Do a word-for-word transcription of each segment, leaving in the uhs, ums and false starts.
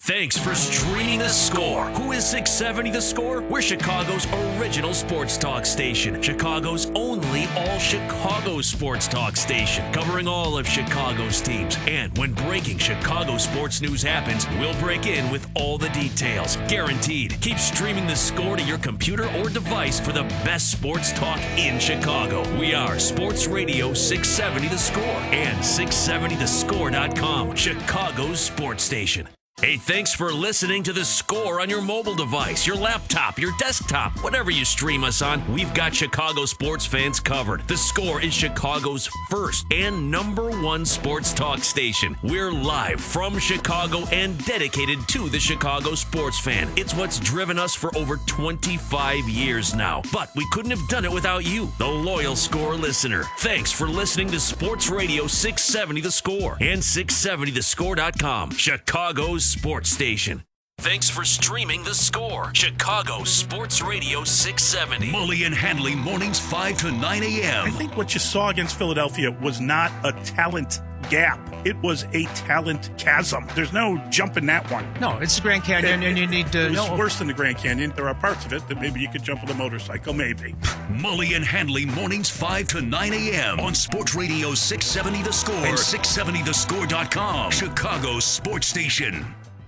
Thanks for streaming The Score. Who is six seventy The Score? We're Chicago's original sports talk station. Chicago's only all-Chicago sports talk station. Covering all of Chicago's teams. And when breaking Chicago sports news happens, we'll break in with all the details. Guaranteed. Keep streaming The Score to your computer or device for the best sports talk in Chicago. We are Sports Radio six seventy The Score and six seventy the score dot com, Chicago's sports station. Hey, thanks for listening to The Score on your mobile device, your laptop, your desktop, whatever you stream us on. We've got Chicago sports fans covered. The Score is Chicago's first and number one sports talk station. We're live from Chicago and dedicated to the Chicago sports fan. It's what's driven us for over twenty-five years now. But we couldn't have done it without you, the loyal Score listener. Thanks for listening to Sports Radio six seventy The Score and six seventy the score dot com, Chicago's sports station. Thanks for streaming The Score, Chicago Sports Radio six seventy. Mully and Handley mornings five to nine a.m. I think what you saw against Philadelphia was not a talent gap. It was a talent chasm. There's no jump in that one. No, it's the Grand Canyon, it, and you need to... It was no. worse than the Grand Canyon. There are parts of it that maybe you could jump with a motorcycle, maybe. Mully and Handley mornings five to nine a.m. on Sports Radio six seventy The Score and six seventy the score dot com, Chicago's sports station.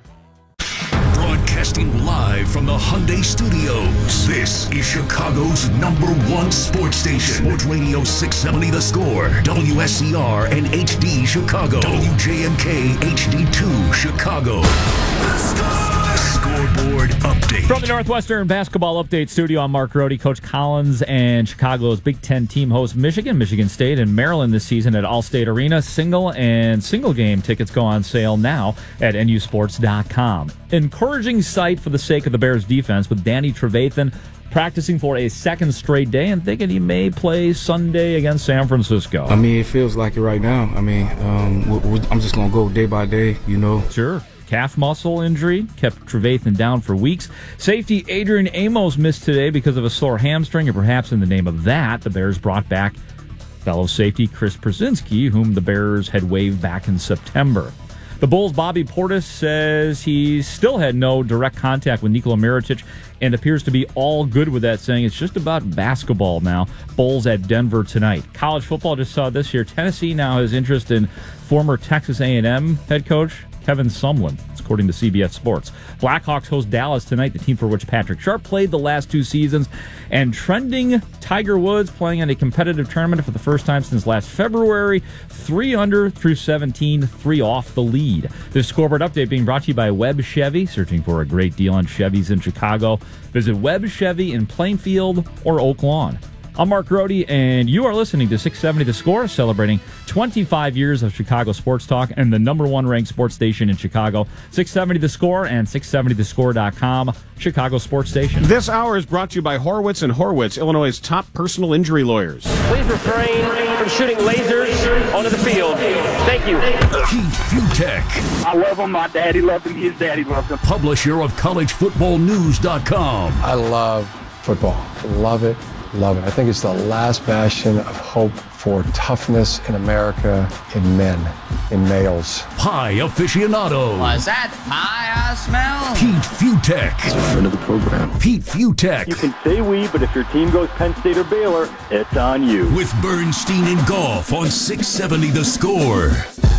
Broadcasting live from the Hyundai Studios. This is Chicago's number one sports station. Sports Radio six seventy The Score, W S C R and H D Chicago, W J M K H D two Chicago. The Score. Scoreboard update. From the Northwestern Basketball Update Studio, I'm Mark Rohde. Coach Collins and Chicago's Big Ten team host Michigan, Michigan State, and Maryland this season at Allstate Arena. Single and single game tickets go on sale now at N U sports dot com. Encouraging sight for the sake of the Bears defense, with Danny Trevathan practicing for a second straight day and thinking he may play Sunday against San Francisco. I mean, it feels like it right now. I mean, um, we're, we're, I'm just going to go day by day, you know. Sure. Calf muscle injury kept Trevathan down for weeks. Safety Adrian Amos missed today because of a sore hamstring, and perhaps in the name of that, the Bears brought back fellow safety Chris Przinski, whom the Bears had waived back in September. The Bulls' Bobby Portis says he still had no direct contact with Nikola Mirotic and appears to be all good with that, saying it's just about basketball now. Bulls at Denver tonight. College football just saw this year. Tennessee now has interest in former Texas A and M head coach Kevin Sumlin, according to C B S Sports. Blackhawks host Dallas tonight, the team for which Patrick Sharp played the last two seasons. And trending Tiger Woods playing in a competitive tournament for the first time since last February. Three under through seventeen, three off the lead. This scoreboard update being brought to you by Webb Chevy. Searching for a great deal on Chevys in Chicago? Visit Webb Chevy in Plainfield or Oak Lawn. I'm Mark Rohde, and you are listening to six seventy The Score, celebrating twenty-five years of Chicago sports talk and the number one ranked sports station in Chicago. six seventy The Score and six seventy the score dot com, Chicago sports station. This hour is brought to you by Horwitz and Horwitz, Illinois' top personal injury lawyers. Please refrain from shooting lasers onto the field. Thank you. Pete Futek, I love him. My daddy loved him. His daddy loved him. publisher of college football news dot com. I love football. Love it. Love it. I think it's the last bastion of hope for toughness in America, in men, in males. Pie aficionado. Was that pie I smell? Pete Futek. He's a friend of the program. Pete Futek. You can say we, but if your team goes Penn State or Baylor, it's on you. With Bernstein and Golf on six seventy The Score.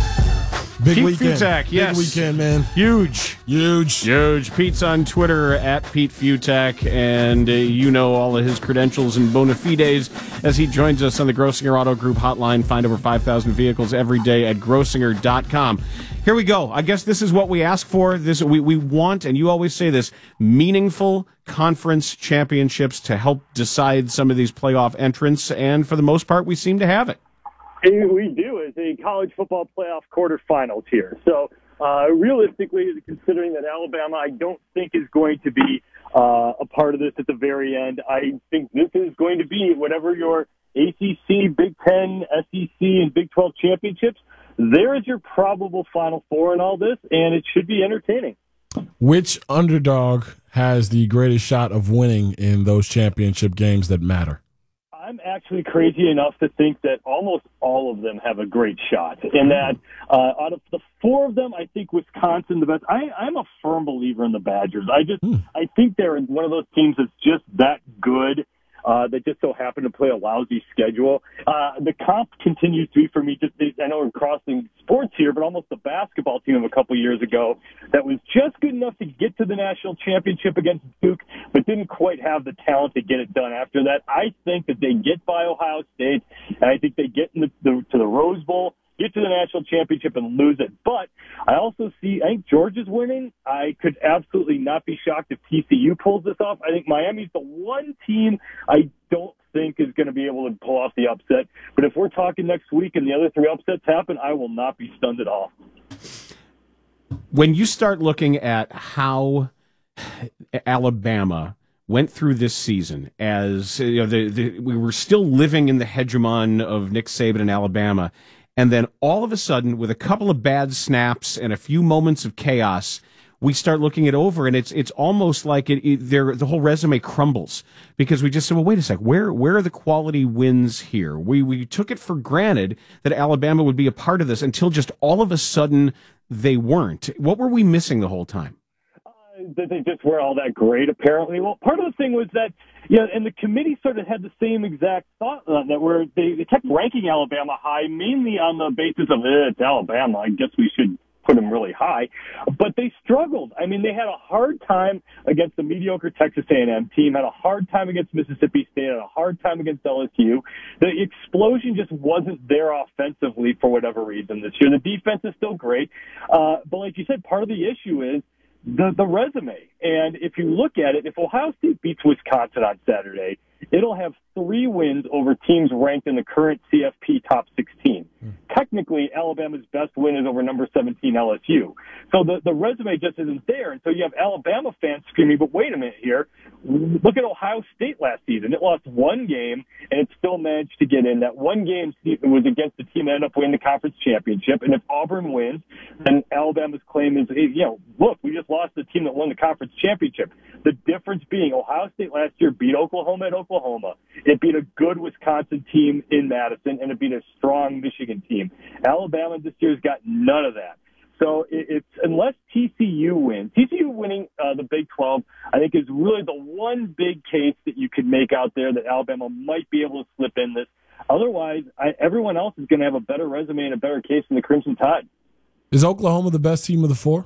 Big Pete weekend. Futek, yes. Big weekend, man. Huge. Huge. Huge. Pete's on Twitter at Pete Futek, and uh, you know all of his credentials and bona fides as he joins us on the Grossinger Auto Group hotline. Find over five thousand vehicles every day at grossinger dot com. Here we go. I guess this is what we ask for. This we, we want, and you always say this, meaningful conference championships to help decide some of these playoff entrants, and for the most part, we seem to have it. We do as a college football playoff quarterfinals here. So uh, realistically, considering that Alabama, I don't think is going to be uh, a part of this at the very end. I think this is going to be whatever your A C C, Big Ten, S E C, and Big twelve championships. There is your probable Final Four in all this, and it should be entertaining. Which underdog has the greatest shot of winning in those championship games that matter? I I'm actually crazy enough to think that almost all of them have a great shot. And that uh, out of the four of them, I think Wisconsin the best. I, I'm a firm believer in the Badgers. I just mm. I think they're one of those teams that's just that good. Uh, that just so happen to play a lousy schedule. Uh, the comp continues to be for me just, I know we're crossing sports here, but almost the basketball team of a couple years ago that was just good enough to get to the national championship against Duke, but didn't quite have the talent to get it done after that. I think that they get by Ohio State, and I think they get in the, the, to the Rose Bowl, get to the national championship and lose it. But I also see, I think Georgia's winning. I could absolutely not be shocked if T C U pulls this off. I think Miami's the one team I don't think is going to be able to pull off the upset. But if we're talking next week and the other three upsets happen, I will not be stunned at all. When you start looking at how Alabama went through this season as you know, the, the, we were still living in the hegemon of Nick Saban and Alabama, and then all of a sudden, with a couple of bad snaps and a few moments of chaos, we start looking it over, and it's it's almost like it, it the whole resume crumbles because we just say, well, wait a sec, where where are the quality wins here? We we took it for granted that Alabama would be a part of this until just all of a sudden they weren't. What were we missing the whole time? That they just were all that great, apparently. Well, part of the thing was that, you know, and the committee sort of had the same exact thought on that, where they, they kept ranking Alabama high, mainly on the basis of, eh, it's Alabama, I guess we should put them really high. But they struggled. I mean, they had a hard time against the mediocre Texas A and M team, had a hard time against Mississippi State, had a hard time against L S U. The explosion just wasn't there offensively for whatever reason this year. The defense is still great. Uh, but like you said, part of the issue is The, the resume. And if you look at it, if Ohio State beats Wisconsin on Saturday, it'll have three wins over teams ranked in the current C F P top sixteen. Mm. Technically, Alabama's best win is over number seventeen L S U. So the, the resume just isn't there. And so you have Alabama fans screaming, but wait a minute here. Look at Ohio State last season. It lost one game, and it still managed to get in. That one game was against the team that ended up winning the conference championship. And if Auburn wins, then Alabama's claim is, you know, look, we just lost the team that won the conference championship. The difference being Ohio State last year beat Oklahoma at Oklahoma. It beat a good Wisconsin team in Madison, and it beat a strong Michigan team. Alabama this year's got none of that. So it's unless T C U wins, T C U winning uh, the Big twelve, I think is really the one big case that you could make out there that Alabama might be able to slip in this. Otherwise, I, everyone else is going to have a better resume and a better case than the Crimson Tide. Is Oklahoma the best team of the four?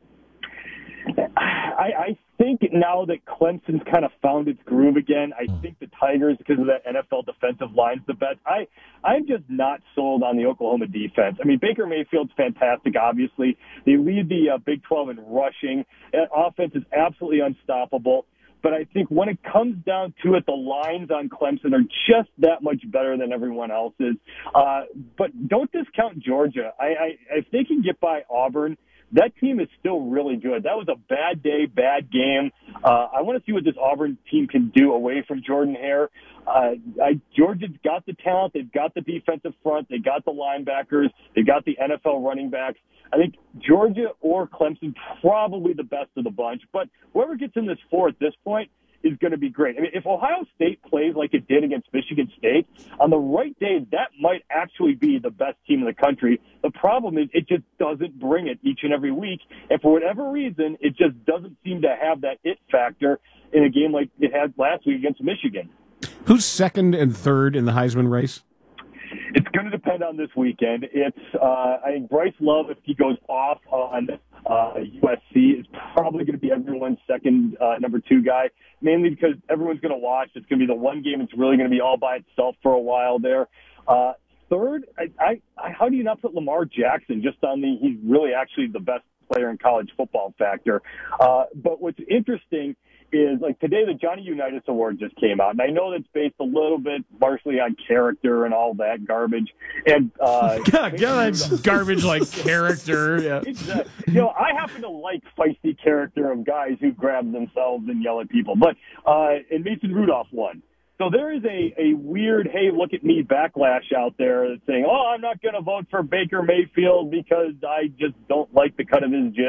I, I think now that Clemson's kind of found its groove again, I think the Tigers, because of that N F L defensive line's the best. I, I'm just not sold on the Oklahoma defense. I mean, Baker Mayfield's fantastic, obviously. They lead the uh, Big twelve in rushing. That offense is absolutely unstoppable. But I think when it comes down to it, the lines on Clemson are just that much better than everyone else's. Uh, but don't discount Georgia. I, I, if they can get by Auburn, that team is still really good. That was a bad day, bad game. Uh, I want to see what this Auburn team can do away from Jordan Hare. Uh, I, Georgia's got the talent. They've got the defensive front. They got the linebackers. They got the N F L running backs. I think Georgia or Clemson probably the best of the bunch. But whoever gets in this four at this point is going to be great. I mean, if Ohio State plays like it did against Michigan State, on the right day, that might actually be the best team in the country. The problem is it just doesn't bring it each and every week. And for whatever reason, it just doesn't seem to have that it factor in a game like it had last week against Michigan. Who's second and third in the Heisman race? It's going to depend on this weekend. It's, uh, I think Bryce Love, if he goes off on uh, U S C, is probably going to be everyone's second uh, number two guy, mainly because everyone's going to watch. It's going to be the one game it's really going to be all by itself for a while there. Uh, third, I, I, I, how do you not put Lamar Jackson just on the, he's really actually the best player in college football factor. Uh, but what's interesting is, like, today the Johnny Unitas Award just came out, and I know that's based a little bit partially on character and all that garbage. And uh, God, God, garbage like character. Yeah. Exactly. You know, I happen to like feisty character of guys who grab themselves and yell at people. But uh, and Mason Rudolph won. So there is a, a weird, hey, look at me backlash out there that's saying, oh, I'm not going to vote for Baker Mayfield because I just don't like the cut of his jib.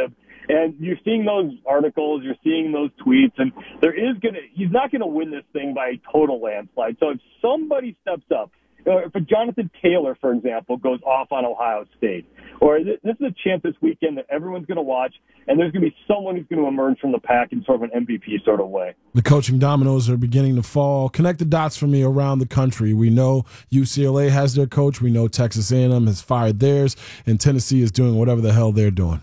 And you're seeing those articles, you're seeing those tweets, and there is going to, he's not going to win this thing by a total landslide. So if somebody steps up, uh, if a Jonathan Taylor, for example, goes off on Ohio State, or th- this is a chance this weekend that everyone's going to watch, and there's going to be someone who's going to emerge from the pack in sort of an M V P sort of way. The coaching dominoes are beginning to fall. Connect the dots for me around the country. We know U C L A has their coach. We know Texas A and M has fired theirs, and Tennessee is doing whatever the hell they're doing.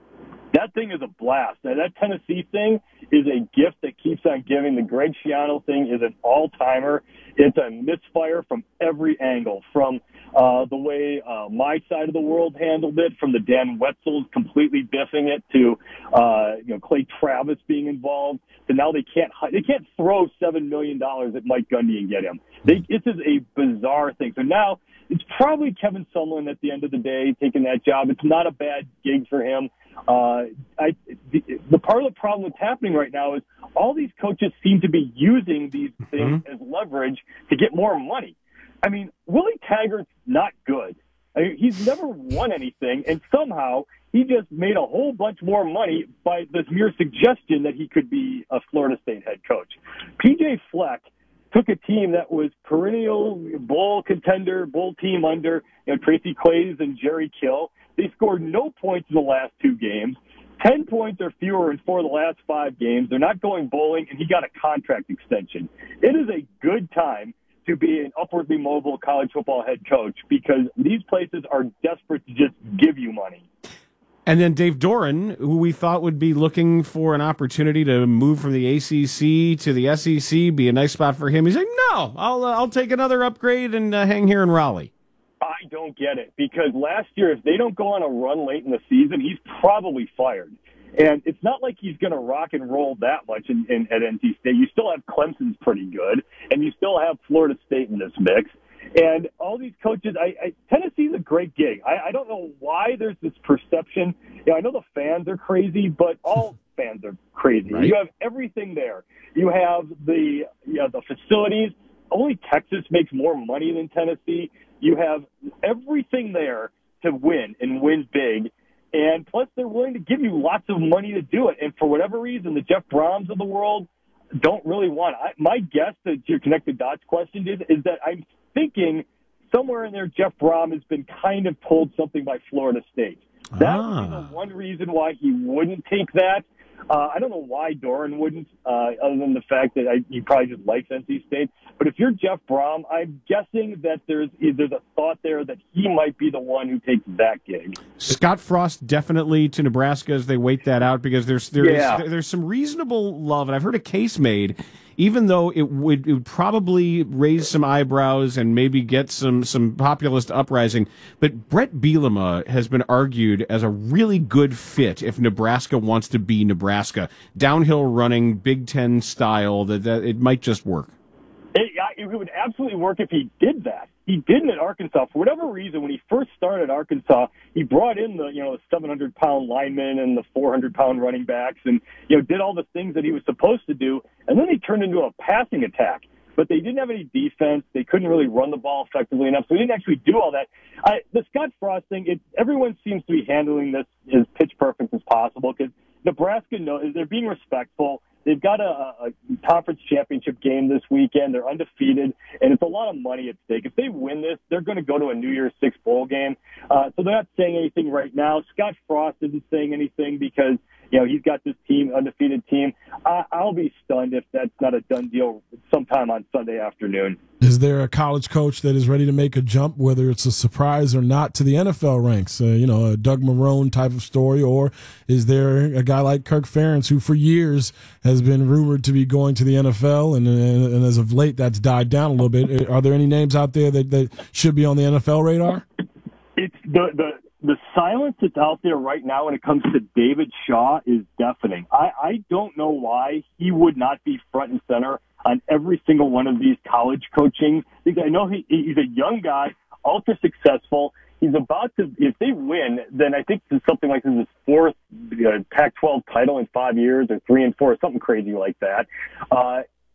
That thing is a blast. Now, that Tennessee thing is a gift that keeps on giving. The Greg Schiano thing is an all-timer. It's a misfire from every angle, from uh, the way uh, my side of the world handled it, from the Dan Wetzels completely biffing it, to uh, you know Clay Travis being involved, to now they can't they can't throw seven million dollars at Mike Gundy and get him. They, this is a bizarre thing. So now it's probably Kevin Sumlin at the end of the day taking that job. It's not a bad gig for him. Uh, I, the, the part of the problem that's happening right now is all these coaches seem to be using these things mm-hmm. as leverage to get more money. I mean, Willie Taggart's not good. I mean, he's never won anything, and somehow he just made a whole bunch more money by this mere suggestion that he could be a Florida State head coach. P J Fleck took a team that was perennial bowl contender, bowl team under you know, Tracy Claeys and Jerry Kill. They scored no points in the last two games, ten points or fewer in four of the last five games. They're not going bowling, and he got a contract extension. It is a good time to be an upwardly mobile college football head coach because these places are desperate to just give you money. And then Dave Doran, who we thought would be looking for an opportunity to move from the A C C to the S E C, be a nice spot for him. He's like, no, I'll uh, I'll take another upgrade and uh, hang here in Raleigh. I don't get it because last year, if they don't go on a run late in the season, he's probably fired. And it's not like he's going to rock and roll that much in, in, at N C State. You still have Clemson's pretty good, and you still have Florida State in this mix. And all these coaches, I, I Tennessee's a great gig. I, I don't know why there's this perception. You know, I know the fans are crazy, but all fans are crazy. Right. You have everything there. You have the you know, the facilities. Only Texas makes more money than Tennessee. You have everything there to win and win big. And plus, they're willing to give you lots of money to do it. And for whatever reason, the Jeff Brohms of the world don't really want it. I, my guess to your connected dots question is, is that I'm thinking somewhere in there, Jeff Brohm has been kind of told something by Florida State. That ah. would be the one reason why he wouldn't take that. Uh, I don't know why Doran wouldn't, uh, other than the fact that I, he probably just likes N C State. But if you're Jeff Brohm, I'm guessing that there's there's a thought there that he might be the one who takes that gig. Scott Frost definitely to Nebraska as they wait that out because there's there's yeah. there's some reasonable love, and I've heard a case made. Even though it would it would probably raise some eyebrows and maybe get some, some populist uprising, but Brett Bielema has been argued as a really good fit if Nebraska wants to be Nebraska. Downhill running, Big Ten style, that, that it might just work. It, it would absolutely work if he did that. He didn't at Arkansas. For whatever reason, when he first started at Arkansas, he brought in the, you know, the seven hundred pound linemen and the four hundred pound running backs and, you know, did all the things that he was supposed to do. And then they turned into a passing attack. But they didn't have any defense. They couldn't really run the ball effectively enough. So he didn't actually do all that. I, the Scott Frost thing, it, everyone seems to be handling this as pitch perfect as possible because Nebraska knows they're being respectful. They've got a, a conference championship game this weekend. They're undefeated, and it's a lot of money at stake. If they win this, they're going to go to a New Year's Six bowl game. Uh, so they're not saying anything right now. Scott Frost isn't saying anything because, you know, he's got this team, undefeated team. I, I'll be stunned if that's not a done deal sometime on Sunday afternoon. Is there a college coach that is ready to make a jump, whether it's a surprise or not, to the N F L ranks? Uh, you know, a Doug Marrone type of story, or is there a guy like Kirk Ferentz who for years has been rumored to be going to the N F L, and, and, and as of late that's died down a little bit? Are there any names out there that, that should be on the N F L radar? It's the, the the silence that's out there right now when it comes to David Shaw is deafening. I, I don't know why he would not be front and center on every single one of these college coaching things. I know he, he's a young guy, ultra successful. He's about to, if they win, then I think it's something like this is his fourth uh, Pac twelve title in five years or three and four, something crazy like that. Uh,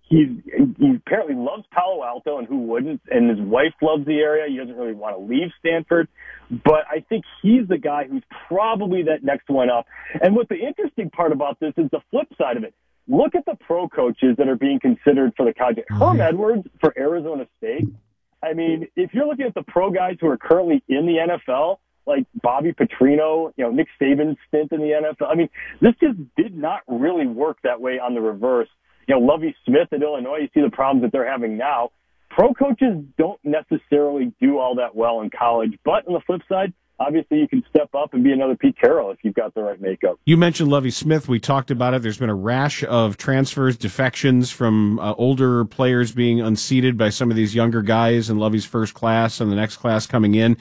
He's, he apparently loves Palo Alto, and who wouldn't? And his wife loves the area. He doesn't really want to leave Stanford. But I think he's the guy who's probably that next one up. And what the interesting part about this is the flip side of it. Look at the pro coaches that are being considered for the college. Herm Edwards for Arizona State. I mean, if you're looking at the pro guys who are currently in the N F L, like Bobby Petrino, you know, Nick Saban's stint in the N F L, I mean, this just did not really work that way on the reverse. You know, Lovie Smith at Illinois, you see the problems that they're having now. Pro coaches don't necessarily do all that well in college, but on the flip side, obviously you can step up and be another Pete Carroll if you've got the right makeup. You mentioned Lovie Smith. We talked about it. There's been a rash of transfers, defections from uh, older players being unseated by some of these younger guys in Lovie's first class and the next class coming in.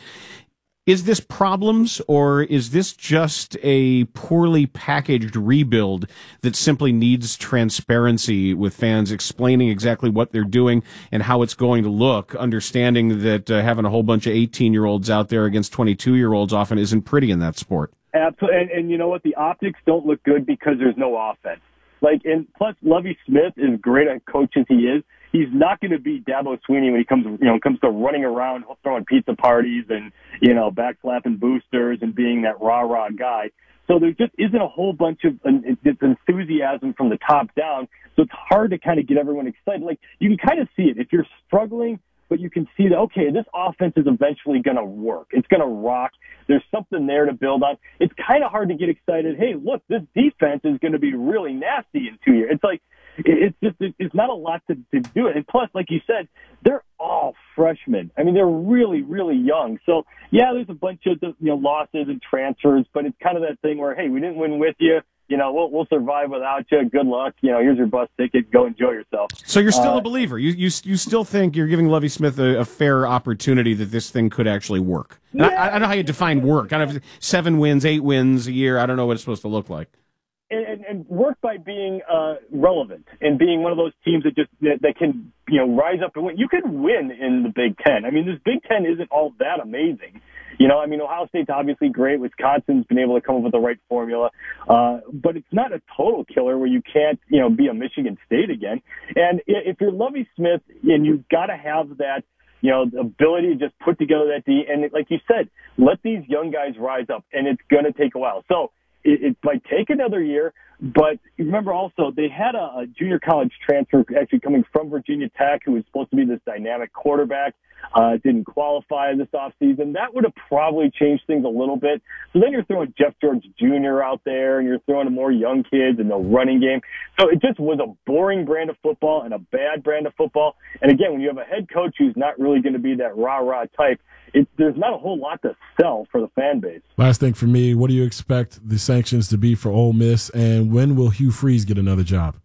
Is this problems, or is this just a poorly packaged rebuild that simply needs transparency with fans explaining exactly what they're doing and how it's going to look, understanding that uh, having a whole bunch of eighteen-year-olds out there against twenty-two-year-olds often isn't pretty in that sport? Absolutely. And, and you know what? The optics don't look good because there's no offense. Like, and plus, Lovie Smith, as great a coach as he is, he's not going to be Dabo Swinney when he comes, you know, comes to running around, throwing pizza parties and, you know, backslapping boosters and being that rah-rah guy. So there just isn't a whole bunch of uh, enthusiasm from the top down. So it's hard to kind of get everyone excited. Like, you can kind of see it. If you're struggling, but you can see that, okay, this offense is eventually going to work. It's going to rock. There's something there to build on. It's kind of hard to get excited. Hey, look, this defense is going to be really nasty in two years. It's like, it's just, it's not a lot to, to do it. And plus, like you said, they're all freshmen. I mean, they're really, really young. So, yeah, there's a bunch of, you know, losses and transfers, but it's kind of that thing where, hey, we didn't win with you. You know, we'll, we'll survive without you. Good luck. You know, here's your bus ticket. Go enjoy yourself. So you're still uh, a believer. You, you you still think you're giving Lovie Smith a, a fair opportunity that this thing could actually work. Yeah. I, I don't know how you define work. I don't know, seven wins, eight wins a year. I don't know what it's supposed to look like. And, and, and work by being uh, relevant and being one of those teams that just that, that can, you know, rise up and win. You can win in the Big Ten. I mean, this Big Ten isn't all that amazing. You know, I mean, Ohio State's obviously great. Wisconsin's been able to come up with the right formula. Uh, but it's not a total killer where you can't, you know, be a Michigan State again. And if you're Lovie Smith and you've got to have that, you know, the ability to just put together that D, and like you said, let these young guys rise up, and it's going to take a while. So it, it might take another year, but remember also they had a, a junior college transfer actually coming from Virginia Tech who was supposed to be this dynamic quarterback. Uh, didn't qualify this offseason. That would have probably changed things a little bit. So then you're throwing Jeff George Junior out there, and you're throwing more young kids and no running game. So it just was a boring brand of football and a bad brand of football. And again, when you have a head coach who's not really going to be that rah-rah type, it, there's not a whole lot to sell for the fan base. Last thing for me, what do you expect the sanctions to be for Ole Miss, and when will Hugh Freeze get another job?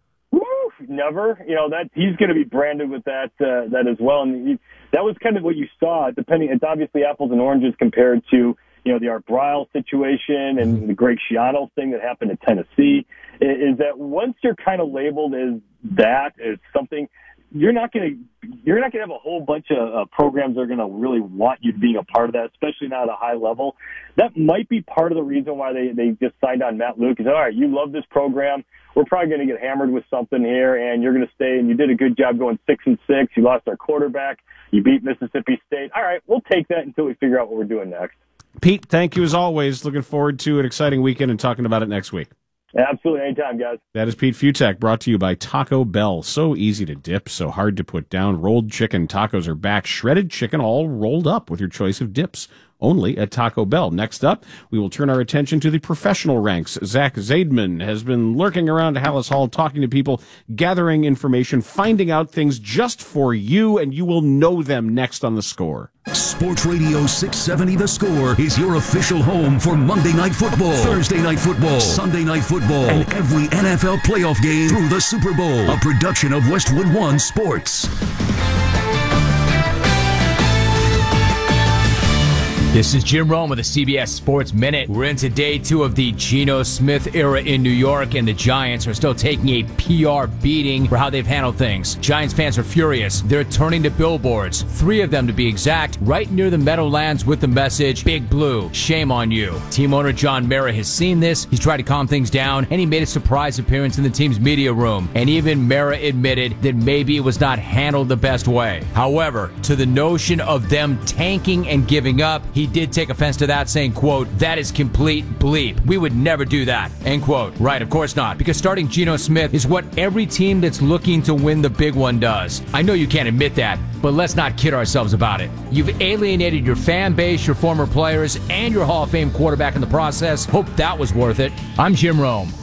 Never, you know, that he's going to be branded with that uh, that as well, and he, that was kind of what you saw. Depending, it's obviously apples and oranges compared to, you know, the Art Briles situation and the Greg Schiano thing that happened in Tennessee. Is that once you're kind of labeled as that, as something, you're not going to you're not going to have a whole bunch of uh, programs that are going to really want you being a part of that, especially not at a high level. That might be part of the reason why they they just signed on Matt Luke. Is all right, you love this program. We're probably going to get hammered with something here, and you're going to stay, and you did a good job going six and six. You lost our quarterback. You beat Mississippi State. All right, we'll take that until we figure out what we're doing next. Pete, thank you as always. Looking forward to an exciting weekend and talking about it next week. Absolutely. Anytime, guys. That is Pete Futak, brought to you by Taco Bell. So easy to dip, so hard to put down. Rolled chicken tacos are back. Shredded chicken all rolled up with your choice of dips. Only at Taco Bell. Next up, we will turn our attention to the professional ranks. Zach Zaidman has been lurking around Hallis Hall, talking to people, gathering information, finding out things just for you, and you will know them next on The Score. Sports Radio six seventy The Score is your official home for Monday Night Football, Thursday Night Football, Sunday Night Football, and every N F L playoff game through the Super Bowl. A production of Westwood One Sports. This is Jim Rome with the C B S Sports Minute. We're into day two of the Geno Smith era in New York, and the Giants are still taking a P R beating for how they've handled things. Giants fans are furious. They're turning to billboards, three of them to be exact, right near the Meadowlands with the message, Big Blue, shame on you. Team owner John Mara has seen this. He's tried to calm things down, and he made a surprise appearance in the team's media room. And even Mara admitted that maybe it was not handled the best way. However, to the notion of them tanking and giving up, he did take offense to that, saying, quote, that is complete bleep. We would never do that, end quote. Right, of course not, because starting Geno Smith is what every team that's looking to win the big one does. I know you can't admit that, but let's not kid ourselves about it. You've alienated your fan base, your former players, and your Hall of Fame quarterback in the process. Hope that was worth it. I'm Jim Rome.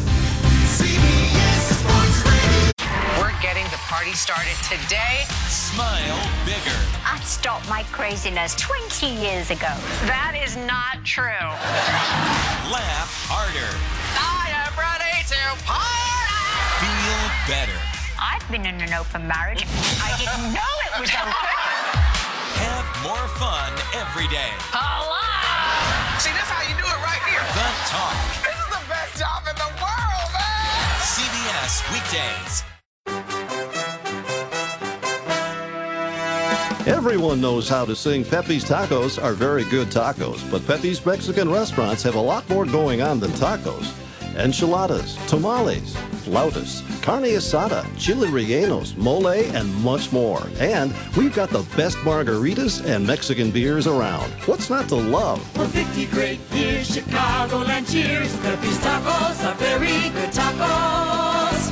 Party started today. Smile bigger. I stopped my craziness twenty years ago. That is not true. Laugh harder. I am ready to party. Feel better. I've been in an open marriage. I didn't know it was open. Have more fun every day. Hello. See, that's how you do it right here. The Talk. This is the best job in the world, man. C B S Weekdays. Everyone knows how to sing Pepe's Tacos are very good tacos, but Pepe's Mexican restaurants have a lot more going on than tacos. Enchiladas, tamales, flautas, carne asada, chili rellenos, mole, and much more. And we've got the best margaritas and Mexican beers around. What's not to love? For fifty great years, Chicagoland cheers. Pepe's Tacos are very good tacos.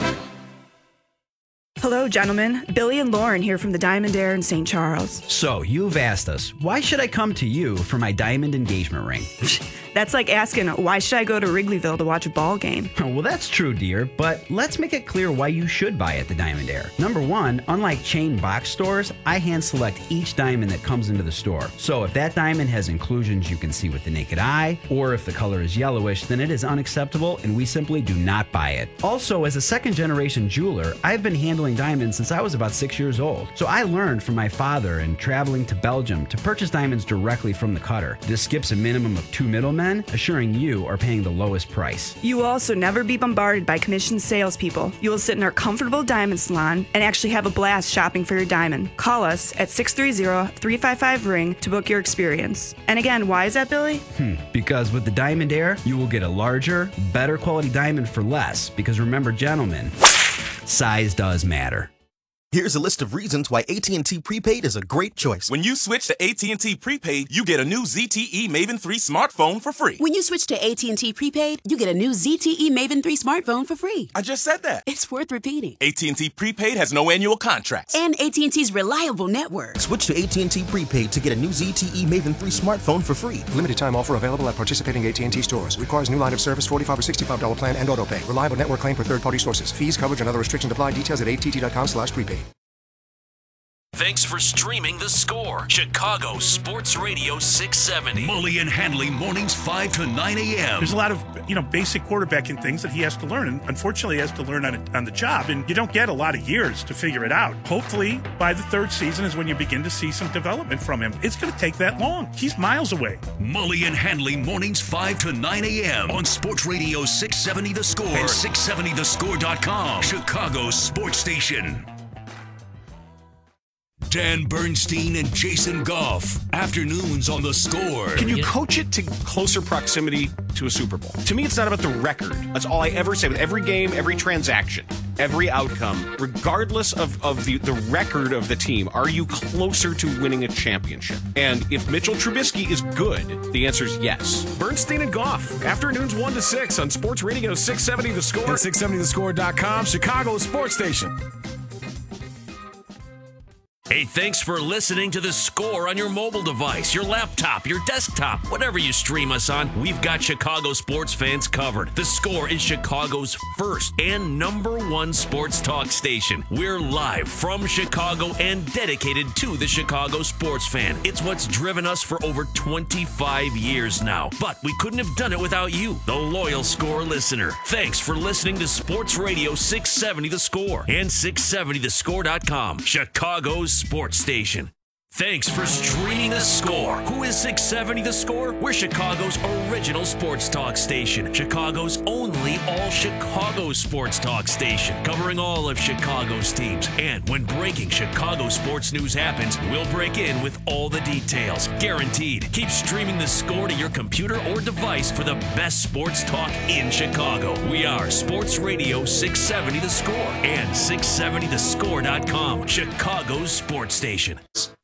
Hello, gentlemen. Billy and Lauren here from the Diamond Air in Saint Charles. So, you've asked us, why should I come to you for my diamond engagement ring? That's like asking, why should I go to Wrigleyville to watch a ball game? Well, that's true, dear, but let's make it clear why you should buy at the Diamond Air. Number one, unlike chain box stores, I hand select each diamond that comes into the store. So if that diamond has inclusions you can see with the naked eye, or if the color is yellowish, then it is unacceptable and we simply do not buy it. Also, as a second generation jeweler, I've been handling diamonds since I was about six years old. So I learned from my father and traveling to Belgium to purchase diamonds directly from the cutter. This skips a minimum of two middlemen, assuring you are paying the lowest price. You will also never be bombarded by commissioned salespeople. You will sit in our comfortable diamond salon and actually have a blast shopping for your diamond. Call us at six three zero, three five five, ring to book your experience. And again, why is that, Billy? Hmm, because with the Diamond Air, you will get a larger, better quality diamond for less. Because remember, gentlemen, size does matter. Here's a list of reasons why A T and T Prepaid is a great choice. When you switch to A T and T Prepaid, you get a new Z T E Maven three smartphone for free. When you switch to A T and T Prepaid, you get a new Z T E Maven three smartphone for free. I just said that. It's worth repeating. A T and T Prepaid has no annual contracts. And A T and T's reliable network. Switch to A T and T Prepaid to get a new Z T E Maven three smartphone for free. Limited time offer available at participating A T and T stores. Requires new line of service, forty-five or sixty-five dollars plan and auto pay. Reliable network claim per third-party sources. Fees, coverage, and other restrictions apply. Details at A T T dot com slash prepaid. Thanks for streaming The Score. Chicago Sports Radio six seventy. Mully and Handley mornings five to nine a.m. There's a lot of, you know, basic quarterbacking things that he has to learn, and unfortunately he has to learn on, a, on the job, and you don't get a lot of years to figure it out. Hopefully, by the third season is when you begin to see some development from him. It's going to take that long. He's miles away. Mully and Handley mornings five to nine a.m. on Sports Radio six seventy The Score and six seventy the score dot com. Chicago's sports station. Dan Bernstein and Jason Goff. Afternoons on The Score. Can you coach it to closer proximity to a Super Bowl? To me, it's not about the record. That's all I ever say with every game, every transaction, every outcome. Regardless of, of the, the record of the team, are you closer to winning a championship? And if Mitchell Trubisky is good, the answer is yes. Bernstein and Goff. Afternoons one to six on Sports Radio six seventy The Score and six seventy the score dot com, Chicago's sports station. Hey, thanks for listening to The Score on your mobile device, your laptop, your desktop, whatever you stream us on. We've got Chicago sports fans covered. The Score is Chicago's first and number one sports talk station. We're live from Chicago and dedicated to the Chicago sports fan. It's what's driven us for over twenty-five years now. But we couldn't have done it without you, the loyal Score listener. Thanks for listening to Sports Radio six seventy The Score and six seventy the score dot com, Chicago's sports station. Thanks for streaming The Score. Who is six seventy The Score? We're Chicago's original sports talk station. Chicago's only all-Chicago sports talk station. Covering all of Chicago's teams. And when breaking Chicago sports news happens, we'll break in with all the details. Guaranteed. Keep streaming The Score to your computer or device for the best sports talk in Chicago. We are Sports Radio six seventy The Score and six seventy the score dot com. Chicago's sports station.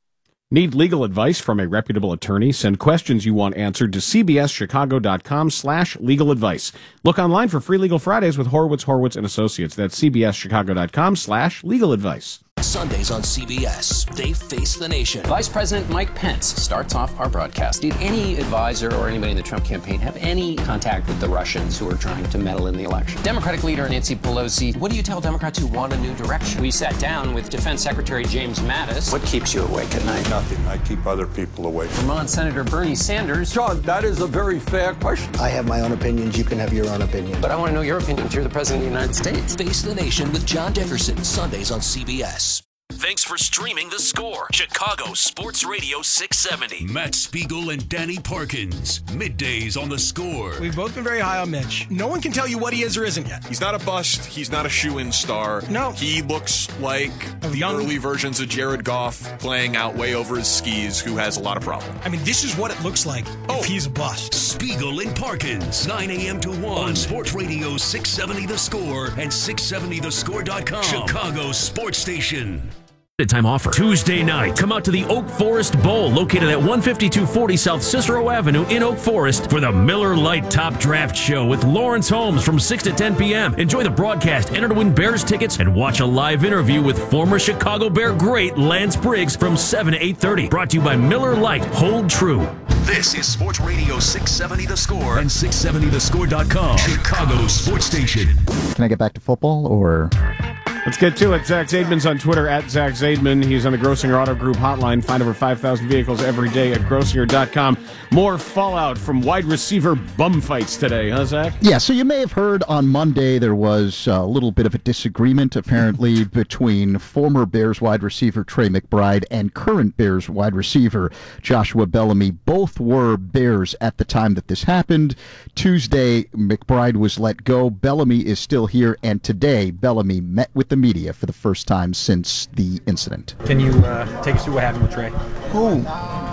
Need legal advice from a reputable attorney? Send questions you want answered to cbschicago.com slash legal advice. Look online for free Legal Fridays with Horowitz, Horowitz and Associates. That's cbschicago.com slash legal advice. Sundays on C B S, they face the nation. Vice President Mike Pence starts off our broadcast. Did any advisor or anybody in the Trump campaign have any contact with the Russians who are trying to meddle in the election? Democratic leader Nancy Pelosi, what do you tell Democrats who want a new direction? We sat down with Defense Secretary James Mattis. What keeps you awake at night? Nothing. I keep other people awake. Vermont Senator Bernie Sanders. John, that is a very fair question. I have my own opinions. You can have your own opinion. But I want to know your opinion. You're the President of the United States. Face the Nation with John Dickerson, Sundays on C B S. Thanks for streaming The Score. Chicago Sports Radio six seventy. Matt Spiegel and Danny Parkins. Middays on The Score. We've both been very high on Mitch. No one can tell you what he is or isn't yet. He's not a bust. He's not a shoe-in star. No. He looks like the young, early versions of Jared Goff playing out way over his skis, who has a lot of problems. I mean, this is what it looks like oh. if he's a bust. Spiegel and Parkins, nine a.m. to one on Sports Radio six seventy The Score and six seventy the score dot com. Chicago Sports Station. Time offer. Tuesday night, come out to the Oak Forest Bowl, located at one fifty-two forty South Cicero Avenue in Oak Forest, for the Miller Lite Top Draft Show with Lawrence Holmes from six to ten p.m. Enjoy the broadcast, enter to win Bears tickets, and watch a live interview with former Chicago Bear great Lance Briggs from seven to eight thirty. Brought to you by Miller Lite. Hold true. This is Sports Radio six seventy The Score and six seventy the score dot com. Chicago's sports station. Can I get back to football, or... Let's get to it. Zach Zaidman's on Twitter, at Zach Zaidman. He's on the Grossinger Auto Group hotline. Find over five thousand vehicles every day at grossinger dot com. More fallout from wide receiver bum fights today, huh, Zach? Yeah, so you may have heard on Monday there was a little bit of a disagreement, apparently, between former Bears wide receiver Trey McBride and current Bears wide receiver Joshua Bellamy. Both were Bears at the time that this happened. Tuesday, McBride was let go. Bellamy is still here, and today, Bellamy met with the media for the first time since the incident. Can you uh, take us through what happened with Trey? Who?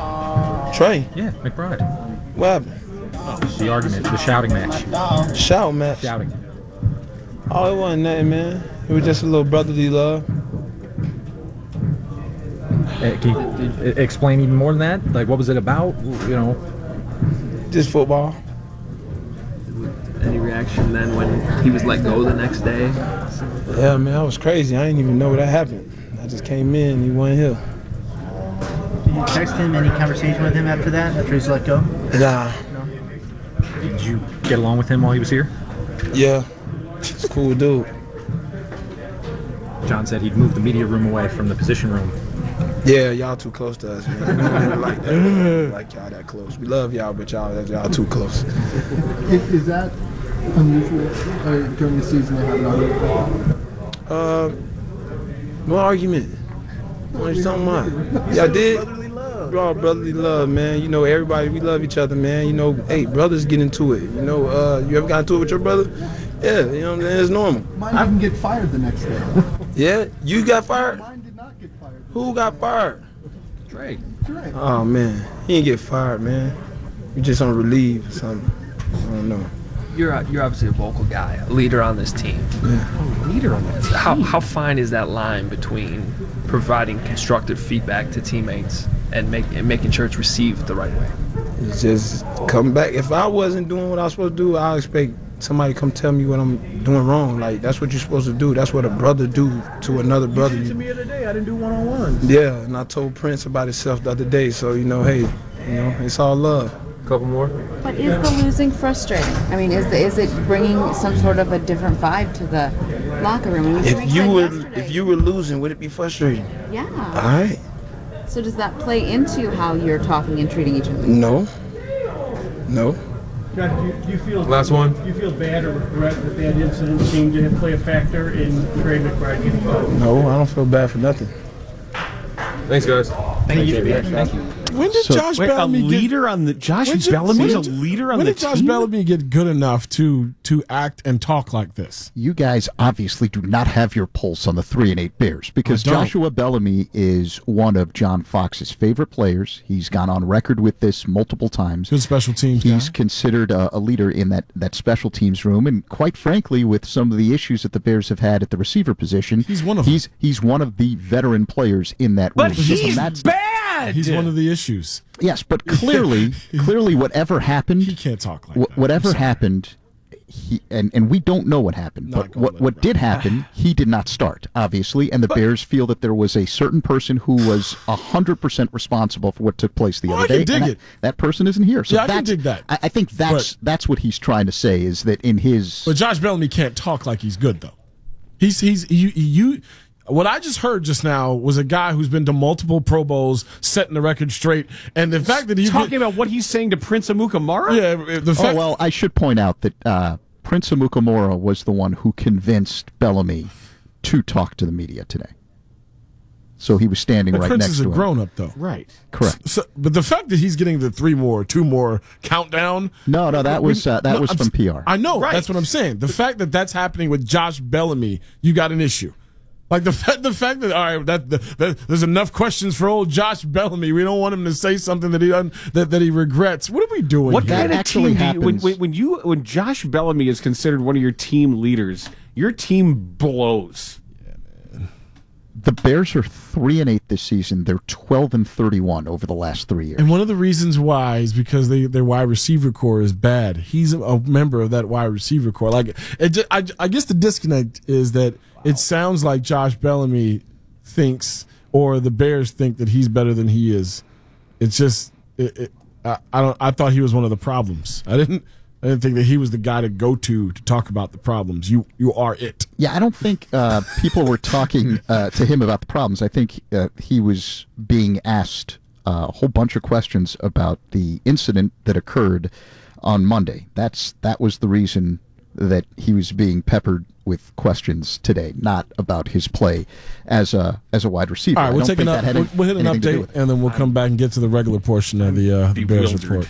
Trey? Yeah, McBride. What happened? Oh, the argument, the shouting match. Shout match? Shouting. Oh, it wasn't nothing, man. It was just a little brotherly love. Uh, can you explain even more than that? Like, what was it about? You know? Just football. Any reaction then when he was let go the next day? Yeah, man, that was crazy. I didn't even know that happened. I just came in, he wasn't here. Did you text him? Any conversation with him after that, after he was let go? Nah. No. Did you get along with him while he was here? Yeah. He's a cool dude. John said he'd move the media room away from the position room. Yeah, y'all too close to us, man. We don't like that. We don't like y'all that close. We love y'all, but y'all, y'all too close. Is, is that unusual uh, during the season to have an argument? Uh, no argument. What are you talking about? Y'all did? Bro, brotherly love, man. You know, everybody, we love each other, man. You know, hey, brothers get into it. You know, uh, you ever got into it with your brother? Yeah, you know what I'm saying? It's normal. Mine didn't get fired the next day. Yeah? You got fired? Mine did not get fired. Who got fired? Trey. Trey. Oh, man. He didn't get fired, man. You just on relief or something. I don't know. You're a, you're obviously a vocal guy, a leader on this team. Yeah. Oh, leader on this team. How how fine is that line between providing constructive feedback to teammates and, make, and making sure it's received the right way? It's just come back. If I wasn't doing what I was supposed to do, I expect somebody to come tell me what I'm doing wrong. Like, that's what you're supposed to do. That's what a brother do to another brother. You did it to me the other day. I didn't do one-on-ones. Yeah, and I told Prince about himself the other day. So, you know, hey, you know, it's all love. Couple more. But is the losing frustrating? I mean, is the, is it bringing some sort of a different vibe to the locker room? I mean, if you were yesterday. if you were losing, would it be frustrating? Yeah. All right. So does that play into how you're talking and treating each other? No. No. John, do you, do you feel last one? Do you feel bad or regret that that incident seemed to play a factor in Trey McBride getting out? No, I don't feel bad for nothing. Thanks, guys. Thank you. Thank you. When did So, Josh wait, Bellamy a leader get, on the Josh when did- Bellamy's when a did- leader on when the did Josh team? Bellamy get good enough to to act and talk like this? You guys obviously do not have your pulse on the three and eight Bears because I don't. Joshua Bellamy is one of John Fox's favorite players. He's gone on record with this multiple times. Good special teams He's guy. considered a, a leader in that, that special teams room, and quite frankly, with some of the issues that the Bears have had at the receiver position, he's one of he's them. he's one of the veteran players in that But room. he's And that's, bad. He's one of the issues. Yes, but clearly, clearly, whatever happened, he can't talk like wh- that. Whatever happened, he and, and we don't know what happened. Not but what what did happen, he did not start, obviously, and the Bears feel that there was a certain person who was a hundred percent responsible for what took place the Oh, other I can day. dig and that, it. that person isn't here. So Yeah, I can that's, dig that. I, I think that's that's what he's trying to say is that in his. But Josh Bellamy can't talk like he's good though. He's he's you you. What I just heard just now was a guy who's been to multiple Pro Bowls, setting the record straight, and the fact that he's talking about what he's saying to Prince Amukamara. Yeah, the fact. Oh well, I should point out that uh, Prince Amukamara was the one who convinced Bellamy to talk to the media today. So he was standing But right Prince next is a to him. grown up though. Right. Correct. So, but the fact that he's getting the three more, two more countdown. No, no, that was uh, that No, was I'm from s- P R. I know. That's what I'm saying. The fact that that's happening with Josh Bellamy, you got an issue. Like the fact, the fact that all right, that, that, that there's enough questions for old Josh Bellamy. We don't want him to say something that he doesn't, that, that he regrets. What are we doing? What here? kind of team do you, when, when, when you when Josh Bellamy is considered one of your team leaders, your team blows. The Bears are three and eight this season. They're twelve and thirty-one over the last three years. And one of the reasons why is because they, their wide receiver core is bad. He's a, a member of that wide receiver core. Like, it, ju- I, I guess the disconnect is that it sounds like Josh Bellamy thinks, or the Bears think that he's better than he is. It's just, it, it, I, I don't. I thought he was one of the problems. I didn't. I didn't think that he was the guy to go to to talk about the problems. You, you are it. Yeah, I don't think uh, people were talking uh, to him about the problems. I think uh, he was being asked uh, a whole bunch of questions about the incident that occurred on Monday. That's that was the reason that he was being peppered with questions today, not about his play as a as a wide receiver. All right, I we'll don't take think an that up, had we'll, any- we'll hit an anything to do update, with it. and then we'll come back and get to the regular portion of the, uh, the Bears report.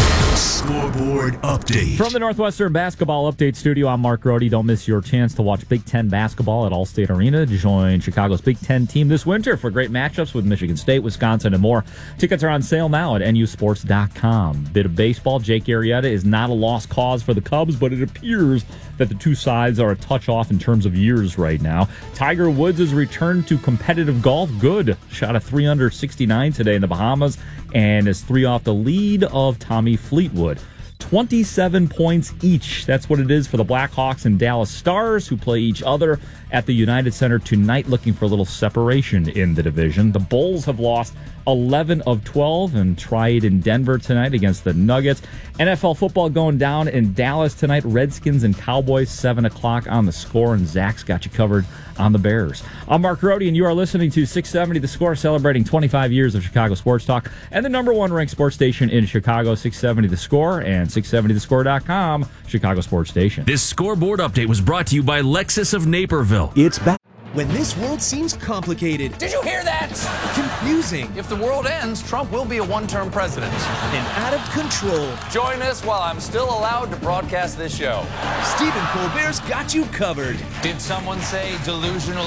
Scoreboard update. From the Northwestern Basketball Update Studio, I'm Mark Grody. Don't miss your chance to watch Big Ten basketball at Allstate Arena. Join Chicago's Big Ten team this winter for great matchups with Michigan State, Wisconsin, and more. Tickets are on sale now at N U sports dot com. Bit of baseball. Jake Arrieta is not a lost cause for the Cubs, but it appears that the two sides are a touch off in terms of years right now. Tiger Woods has returned to competitive golf. Good. Shot a three under sixty-nine today in the Bahamas and is three off the lead of Tommy Fleetwood. twenty-seven points each. That's what it is for the Blackhawks and Dallas Stars, who play each other at the United Center tonight, looking for a little separation in the division. The Bulls have lost eleven of twelve and try it in Denver tonight against the Nuggets. N F L football going down in Dallas tonight. Redskins and Cowboys, seven o'clock on the Score, and Zach's got you covered on the Bears. I'm Mark Grody, and you are listening to six seventy The Score, celebrating twenty-five years of Chicago sports talk and the number one ranked sports station in Chicago, six seventy The Score and six seventy the score dot com, Chicago sports station. This scoreboard update was brought to you by Lexus of Naperville. It's back. When this world seems complicated, Did you hear that? confusing, If the world ends, Trump will be a one-term president. and out of control, Join us while I'm still allowed to broadcast this show. Stephen Colbert's got you covered. Did someone say delusional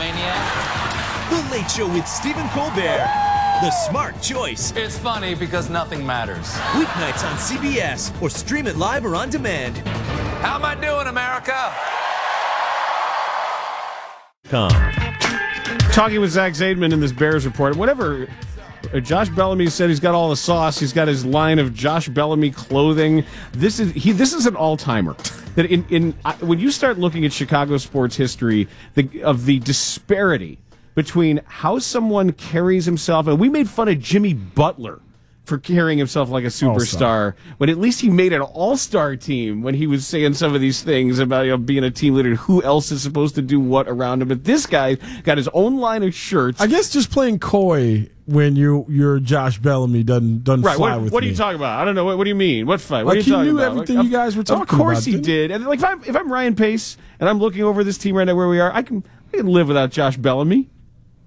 egomaniac? The Late Show with Stephen Colbert. The smart choice. It's funny because nothing matters. Weeknights on C B S or stream it live or on demand. How am I doing, America? Talking with Zach Zaidman in this Bears report, whatever uh, Josh Bellamy said, he's got all the sauce. He's got his line of Josh Bellamy clothing. This is he. This is an all-timer. That in in uh, when you start looking at Chicago sports history, the, of the disparity between how someone carries himself, and we made fun of Jimmy Butler for carrying himself like a superstar, when at least he made an all-star team when he was saying some of these things about, you know, being a team leader, who else is supposed to do what around him. But this guy got his own line of shirts. I guess just playing coy when you you're Josh Bellamy doesn't doesn't Right, fly what, with what me. are you talking about? I don't know. What, what do you mean? What fight? What Like are you he talking knew about? everything Like, you guys were talking Of course about, he didn't he? did. And like if I'm if I'm Ryan Pace and I'm looking over this team right now where we are, I can I can live without Josh Bellamy.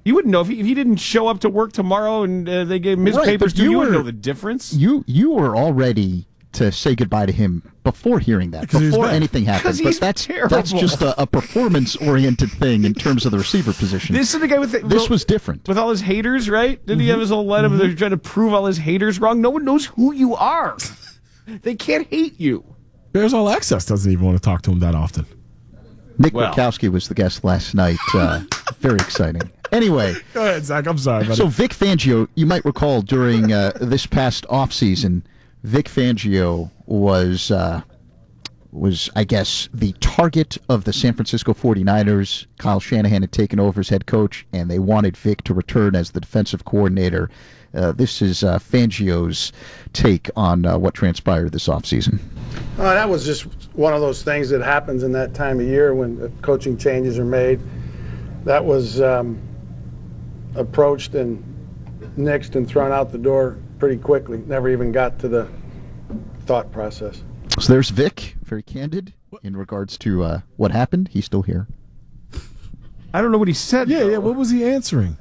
You wouldn't know if he, if he didn't show up to work tomorrow and uh, they gave him his Right, papers but to you. you You wouldn't were- know the difference. You you were all ready to say goodbye to him before hearing that, Because he was before bad. anything happened. Because But he's that's terrible. that's just a, a performance-oriented thing in terms of the receiver position. This is the guy with the, This was different. with all his haters, right? Didn't he have his whole letter? They're trying to prove all his haters wrong. No one knows who you are. They can't hate you. Bears All Access doesn't even want to talk to him that often. Nick Well. Witkowski was the guest last night. Uh, very exciting. Anyway, Go ahead, Zach. I'm sorry, buddy. so Vic Fangio, you might recall during uh, this past offseason, Vic Fangio was, uh, was, I guess, the target of the San Francisco forty-niners. Kyle Shanahan had taken over as head coach, and they wanted Vic to return as the defensive coordinator. Uh, this is uh, Fangio's take on uh, what transpired this offseason. Uh, that was just one of those things that happens in that time of year when the coaching changes are made. That was um, approached and nixed and thrown out the door pretty quickly. Never even got to the thought process. So there's Vic, very candid in regards to uh, what happened. He's still here. I don't know what he said. Yeah, though. yeah. What was he answering?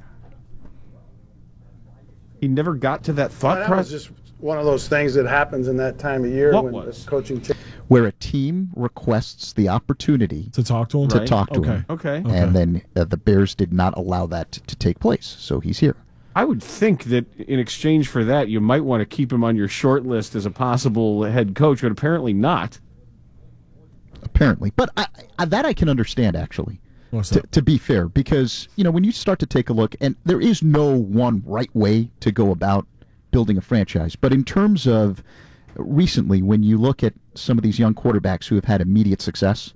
He never got to that thought that was process. just one of those things that happens in that time of year What when was? the coaching changes. Where a team requests the opportunity To talk to him? to Right. talk to Okay. him. Okay. Okay. And then uh, the Bears did not allow that to take place, so he's here. I would think that in exchange for that, you might want to keep him on your short list as a possible head coach, but apparently not. Apparently. But I, I, that I can understand, actually, What's to, that? to be fair, because, you know, when you start to take a look, and there is no one right way to go about building a franchise, but in terms of recently, when you look at some of these young quarterbacks who have had immediate success,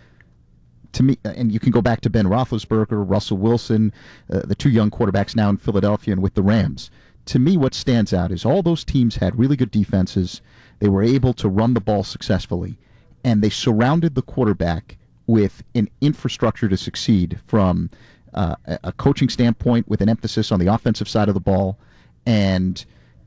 to me, and you can go back to Ben Roethlisberger, Russell Wilson, uh, the two young quarterbacks now in Philadelphia and with the Rams. To me, what stands out is all those teams had really good defenses. They were able to run the ball successfully, and they surrounded the quarterback with an infrastructure to succeed from uh, a a coaching standpoint with an emphasis on the offensive side of the ball. And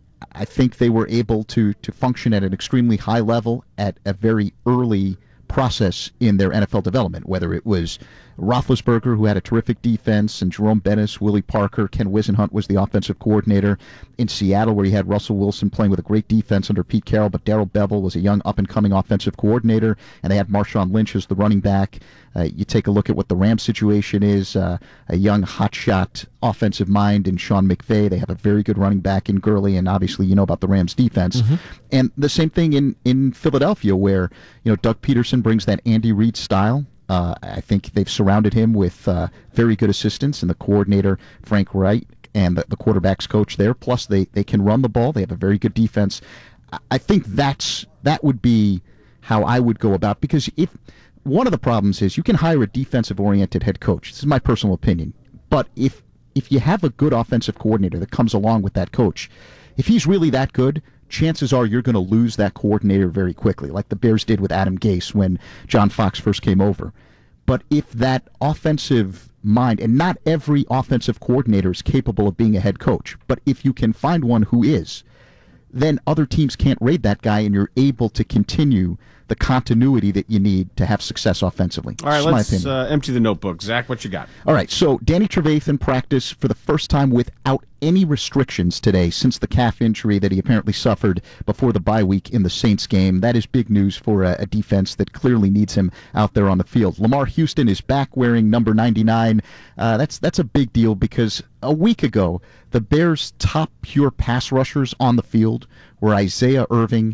I think they were able to, to function at an extremely high level at a very early process in their N F L development, whether it was Roethlisberger, who had a terrific defense, and Jerome Bettis, Willie Parker, Ken Wisenhunt was the offensive coordinator in Seattle, where you had Russell Wilson playing with a great defense under Pete Carroll, but Darrell Bevel was a young up-and-coming offensive coordinator, and they had Marshawn Lynch as the running back. Uh, you take a look at what the Rams situation is, uh, a young hotshot offensive mind in Sean McVay. They have a very good running back in Gurley, and obviously you know about the Rams defense. Mm-hmm. And the same thing in, in Philadelphia, where you know Doug Peterson brings that Andy Reid style. Uh, I think they've surrounded him with uh, very good assistants, and the coordinator, Frank Wright, and the, the quarterback's coach there. Plus, they, they can run the ball. They have a very good defense. I- I think that's that would be how I would go about, because if one of the problems is you can hire a defensive-oriented head coach. This is my personal opinion. But if if you have a good offensive coordinator that comes along with that coach, if he's really that good, chances are you're going to lose that coordinator very quickly, like the Bears did with Adam Gase when John Fox first came over. But if that offensive mind, and not every offensive coordinator is capable of being a head coach, but if you can find one who is, then other teams can't raid that guy, and you're able to continue the continuity that you need to have success offensively. All right, That's my let's opinion. uh, empty the notebook. Zach, what you got? All right, so Danny Trevathan practiced for the first time without any restrictions today since the calf injury that he apparently suffered before the bye week in the Saints game. That is big news for a, a defense that clearly needs him out there on the field. Lamar Houston is back wearing number ninety-nine. Uh, that's that's a big deal, because a week ago, the Bears' top pure pass rushers on the field were Isaiah Irving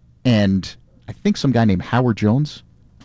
and I think some guy named Howard Jones.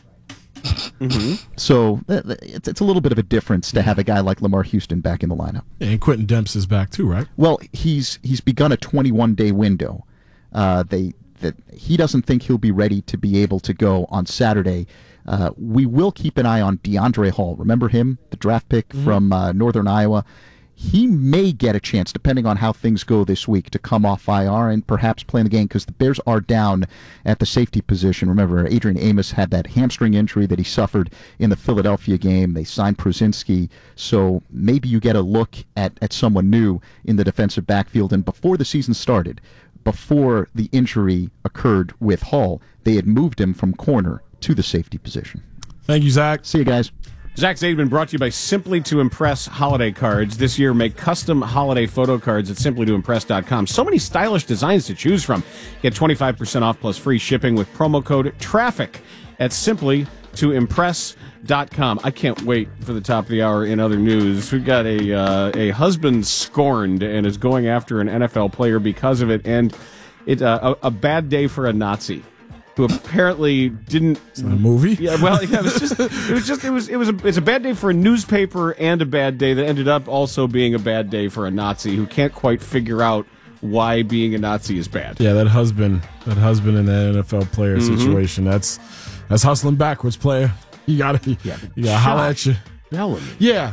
Mm-hmm. So th- th- it's, it's a little bit of a difference to have a guy like Lamar Houston back in the lineup. And Quentin Dempsey is back too, right? Well, he's he's begun a twenty-one day window. Uh, they that he doesn't think he'll be ready to be able to go on Saturday. Uh, we will keep an eye on DeAndre Hall. Remember him, the draft pick mm-hmm. from uh, Northern Iowa. He may get a chance, depending on how things go this week, to come off I R and perhaps play in the game, because the Bears are down at the safety position. Remember, Adrian Amos had that hamstring injury that he suffered in the Philadelphia game. They signed Przinski, so maybe you get a look at, at someone new in the defensive backfield. And before the season started, before the injury occurred with Hall, they had moved him from corner to the safety position. Thank you, Zach. See you guys. Zach Zaidman brought to you by Simply to Impress holiday cards. This year, make custom holiday photo cards at simply to impress dot com. So many stylish designs to choose from. Get twenty-five percent off plus free shipping with promo code TRAFFIC at simply to impress dot com. I can't wait for the top of the hour in other news. We've got a uh, a husband scorned and is going after an N F L player because of it, and it uh, a, a bad day for a Nazi who apparently didn't. It's not a movie. Yeah, well, yeah, it was just it was just it was it was a, it's a bad day for a newspaper and a bad day that ended up also being a bad day for a Nazi who can't quite figure out why being a Nazi is bad. Yeah, that husband, that husband in that N F L player Mm-hmm. situation. That's that's hustling backwards, player. You gotta, Yeah, you gotta holler at you. Bellamy. Yeah,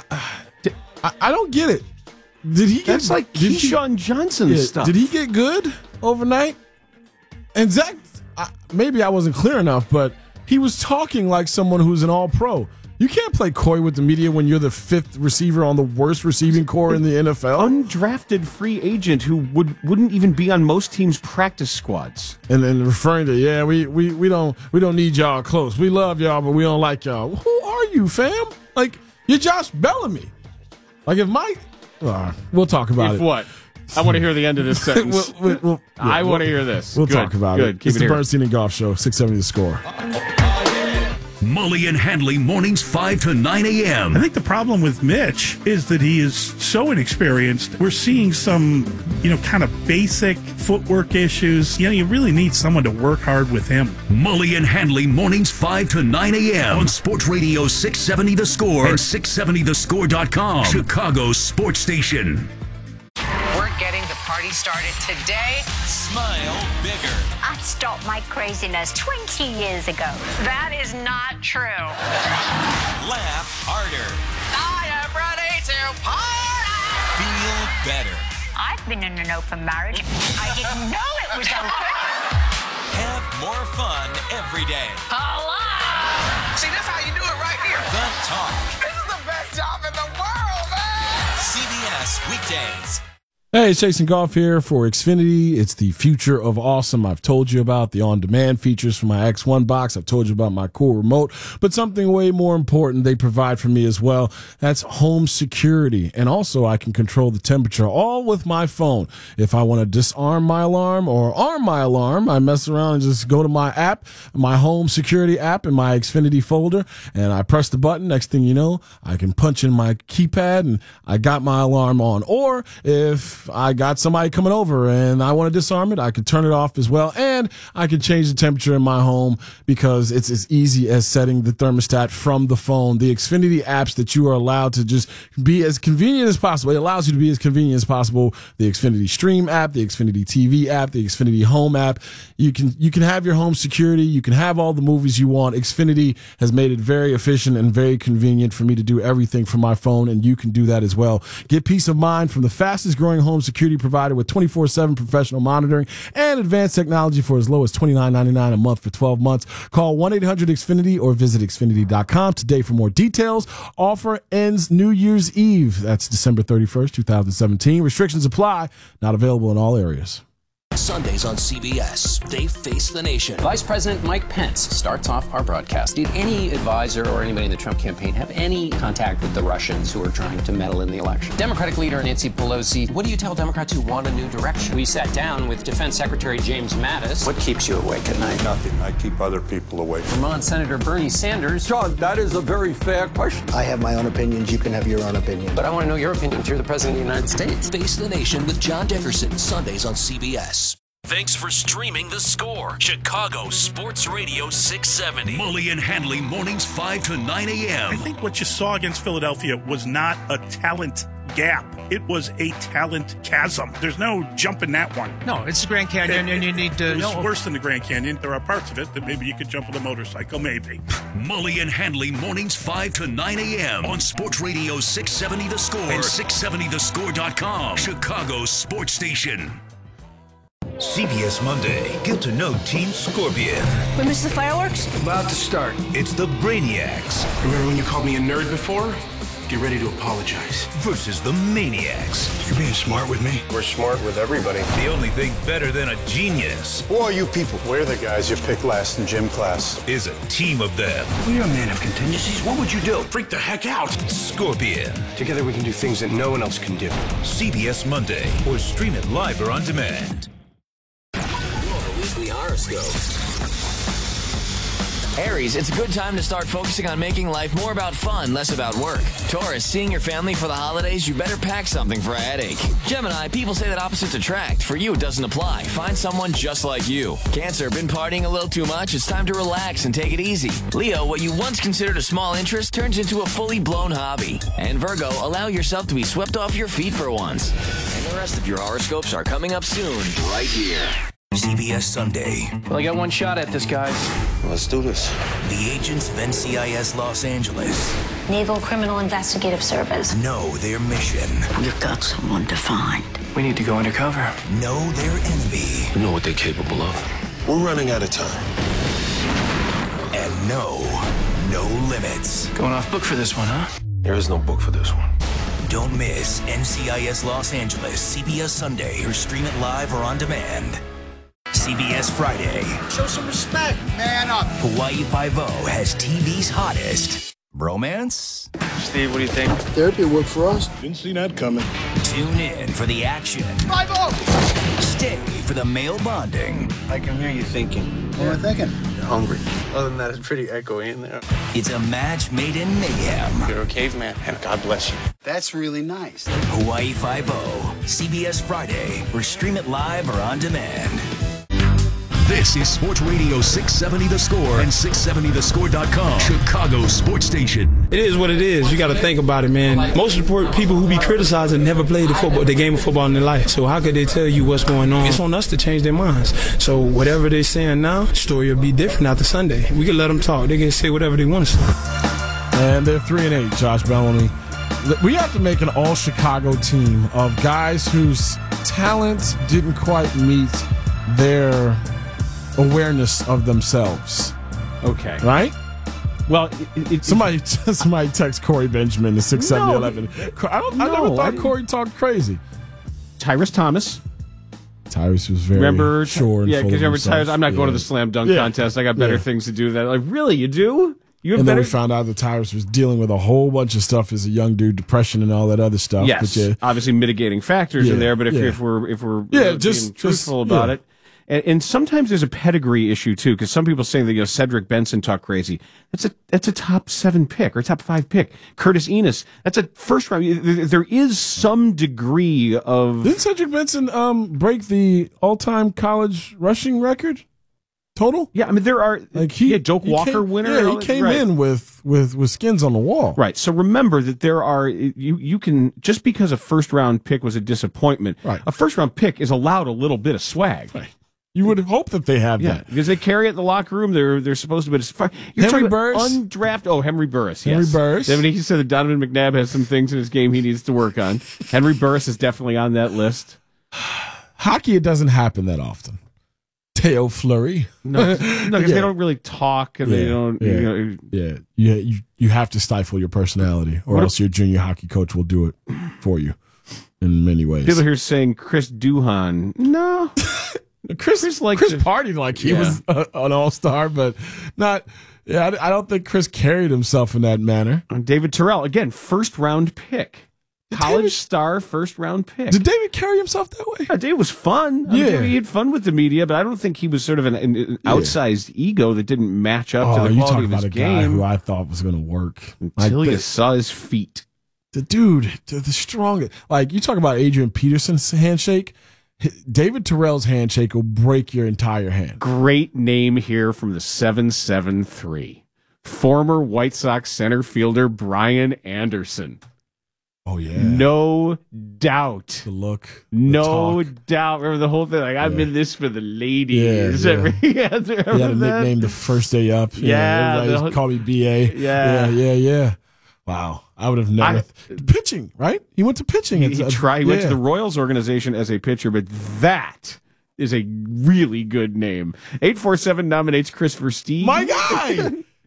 I, I don't get it. Did he get? That's like did he- Keyshawn Johnson Yeah, stuff. Did he get good overnight? And Zach, I, maybe I wasn't clear enough, but he was talking like someone who's an all-pro. You can't play coy with the media when you're the fifth receiver on the worst receiving core in the N F L. Undrafted free agent who would wouldn't even be on most teams' practice squads. And then referring to, yeah, we, we, we don't we don't need y'all close. We love y'all, but we don't like y'all. Who are you, fam? Like, you're Josh Bellamy. Like, if my... Uh, we'll talk about If it. what? I want to hear the end of this sentence. We'll- we'll- we'll- I yeah, want to we'll- hear this. We'll Good, talk about good. it. Keep It's it the here. Bernstein and Golf Show, six seventy The Score. Mully and Handley mornings five to nine a.m. I think the problem with Mitch is that he is so inexperienced. We're seeing some, you know, kind of basic footwork issues. You know, you really need someone to work hard with him. Mully and Handley mornings five to nine a.m. on Sports Radio six seventy The Score and six seventy the score dot com, Chicago's sports station. We're getting the party started today. Smile bigger. I stopped my craziness twenty years ago. That is not true. Laugh harder. I am ready to party. Feel better. I've been in an open marriage. I didn't know it was open. Have more fun every day. Hello. See, that's how you do it right here. The Talk. This is the best job in the world, man. C B S weekdays. Hey, it's Jason Goff here for Xfinity. It's the future of awesome. I've told you about the on-demand features for my X one box. I've told you about my cool remote, but something way more important they provide for me as well. That's home security. And also I can control the temperature all with my phone. If I want to disarm my alarm or arm my alarm, I mess around and just go to my app, my home security app in my Xfinity folder, and I press the button. Next thing you know, I can punch in my keypad and I got my alarm on. Or if I got somebody coming over and I want to disarm it, I can turn it off as well. And I can change the temperature in my home because it's as easy as setting the thermostat from the phone. The Xfinity apps that you are allowed to just be as convenient as possible. It allows you to be as convenient as possible. The Xfinity Stream app, the Xfinity T V app, the Xfinity Home app. You can, you can have your home security. You can have all the movies you want. Xfinity has made it very efficient and very convenient for me to do everything from my phone, and you can do that as well. Get peace of mind from the fastest growing home security provider with twenty-four seven professional monitoring and advanced technology for as low as twenty-nine ninety-nine a month for twelve months. Call one eight hundred X Finity or visit Xfinity dot com today for more details. Offer ends New Year's Eve. That's December thirty-first, twenty seventeen. Restrictions apply. Not available in all areas. Sundays on C B S. They face the nation. Vice President Mike Pence starts off our broadcast. Did any advisor or anybody in the Trump campaign have any contact with the Russians who are trying to meddle in the election? Democratic leader Nancy Pelosi, what do you tell Democrats who want a new direction? We sat down with Defense Secretary James Mattis. What keeps you awake at night? Nothing. I keep other people awake. Vermont Senator Bernie Sanders. John, that is a very fair question. I have my own opinions. You can have your own opinion. But I want to know your opinion. You're the President of the United States. Face the nation with John Dickerson. Sundays on C B S. Thanks for streaming The Score, Chicago Sports Radio six seventy. Mully and Handley mornings five to nine a.m. I think what you saw against Philadelphia was not a talent gap. It was a talent chasm. There's no jumping that one. No, it's the Grand Canyon, It- and you need to. It was no. worse than the Grand Canyon. There are parts of it that maybe you could jump with a motorcycle, maybe. Mully and Handley mornings five to nine a.m. on Sports Radio six seventy The Score and six seventy the score dot com, Chicago's sports station. C B S Monday. Get to know Team Scorpion. We missed the fireworks? About to start. It's the Brainiacs. Remember when you called me a nerd before? Get ready to apologize. Versus the Maniacs. You're being smart with me? We're smart with everybody. The only thing better than a genius. Who are you people? We're the guys you picked last in gym class. Is a team of them. Well, you're a man of contingencies. What would you do? Freak the heck out. Scorpion. Together we can do things that no one else can do. C B S Monday, or stream it live or on demand. Your weekly horoscope. Aries, it's a good time to start focusing on making life more about fun, less about work. Taurus, seeing your family for the holidays, you better pack something for a headache. Gemini, people say that opposites attract. For you, it doesn't apply. Find someone just like you. Cancer, been partying a little too much? It's time to relax and take it easy. Leo, what you once considered a small interest turns into a fully blown hobby. And Virgo, allow yourself to be swept off your feet for once. And the rest of your horoscopes are coming up soon, right here. C B S Sunday. Well, I got one shot at this, guys. Let's do this. The agents of N C I S Los Angeles Naval Criminal Investigative Service. know their mission. You've got someone to find. We need to go undercover. Know their enemy. We know what they're capable of. We're running out of time. And know no limits. Going off book for this one, huh? There is no book for this one. Don't miss N C I S Los Angeles, C B S Sunday, or stream it live or on demand. C B S Friday. Show some respect. Man up. Hawaii Five-O has T V's hottest romance. Steve, what do you think? Therapy worked for us. Didn't see that coming. Tune in for the action. Five-O. Stay for the male bonding. I can hear you thinking. What am I thinking? You're hungry. Other than that, it's pretty echoey in there. It's a match made in mayhem. You're a caveman, and God bless you. That's really nice. Hawaii Five-O, C B S Friday, or stream it live or on demand. This is Sports Radio six seventy The Score and six seventy the score dot com, Chicago's sports station. It is what it is. You got to think about it, man. Most of the people who be criticizing never played the football, the game of football in their life. So how could they tell you what's going on? It's on us to change their minds. So whatever they're saying now, story will be different after Sunday. We can let them talk. They can say whatever they want to say. And they're three and eight. Josh Bellamy. We have to make an all Chicago team of guys whose talent didn't quite meet their awareness of themselves. Okay. Right? Well, it, it, somebody somebody text Corey Benjamin to six seventy eleven. I don't. No, I never thought I Corey talked crazy. Tyrus Thomas. Tyrus was very remember, sure and yeah, full because of remember himself. Tyrus. I'm not yeah. going to the slam dunk yeah. contest. I got better yeah. things to do. That like really, you do? You have and better. Then we found out that Tyrus was dealing with a whole bunch of stuff as a young dude, depression and all that other stuff. Yes, but yeah. obviously mitigating factors yeah, in there. But if, yeah. if we're if we're yeah, uh, just being truthful just, about yeah. it. And, and sometimes there's a pedigree issue too, because some people saying that you know Cedric Benson talk crazy. That's a that's a top seven pick or top five pick. Curtis Enos, that's a first round. There is some degree of. Didn't Cedric Benson um, break the all time college rushing record total? Yeah, I mean there are like he yeah, Doak he Walker came, winner. Yeah, he came right. in with, with with skins on the wall. Right. So remember that there are you you can just because a first round pick was a disappointment. Right. A first round pick is allowed a little bit of swag. Right. You would hope that they have yeah, that because they carry it in the locker room. They're they're supposed to be. You're Henry Burris, undrafted. Oh, Henry Burris. Henry yes. Burris. He said that Donovan McNabb has some things in his game he needs to work on. Henry Burris is definitely on that list. Hockey, it doesn't happen that often. Teo Fleury. No, no, because yeah. they don't really talk and yeah, they don't. Yeah, you know, yeah. You, you you have to stifle your personality, or else if, your junior hockey coach will do it for you in many ways. People here saying Chris Duhon. No. Chris, Chris, like Chris to, partied like he yeah. was a, an all-star, but not. Yeah, I, I don't think Chris carried himself in that manner. And David Terrell, again, first-round pick, did college David, star, first-round pick. Did David carry himself that way? Yeah, David was fun. Yeah, I mean, he had fun with the media, but I don't think he was sort of an, an outsized yeah. ego that didn't match up oh, to the you quality talking of his about a game. Guy who I thought was going to work until like, you saw his feet. The dude, the, the strongest. Like you talk about Adrian Peterson's handshake. David Terrell's handshake will break your entire hand. Great name here from the seven seven three. Former White Sox center fielder Brian Anderson. Oh, yeah. No doubt. The look. The no talk. doubt. Remember the whole thing? Like, I'm yeah. in this for the ladies. Yeah, yeah. he had a nickname the first day up. Yeah. yeah the, call me B A. Yeah. Yeah, yeah, yeah. Wow. I would have never. I, th- pitching, right? He went to pitching. He, he, a, tried, he yeah. went to the Royals organization as a pitcher, but that is a really good name. eight four seven nominates Chris Versteeg. My guy!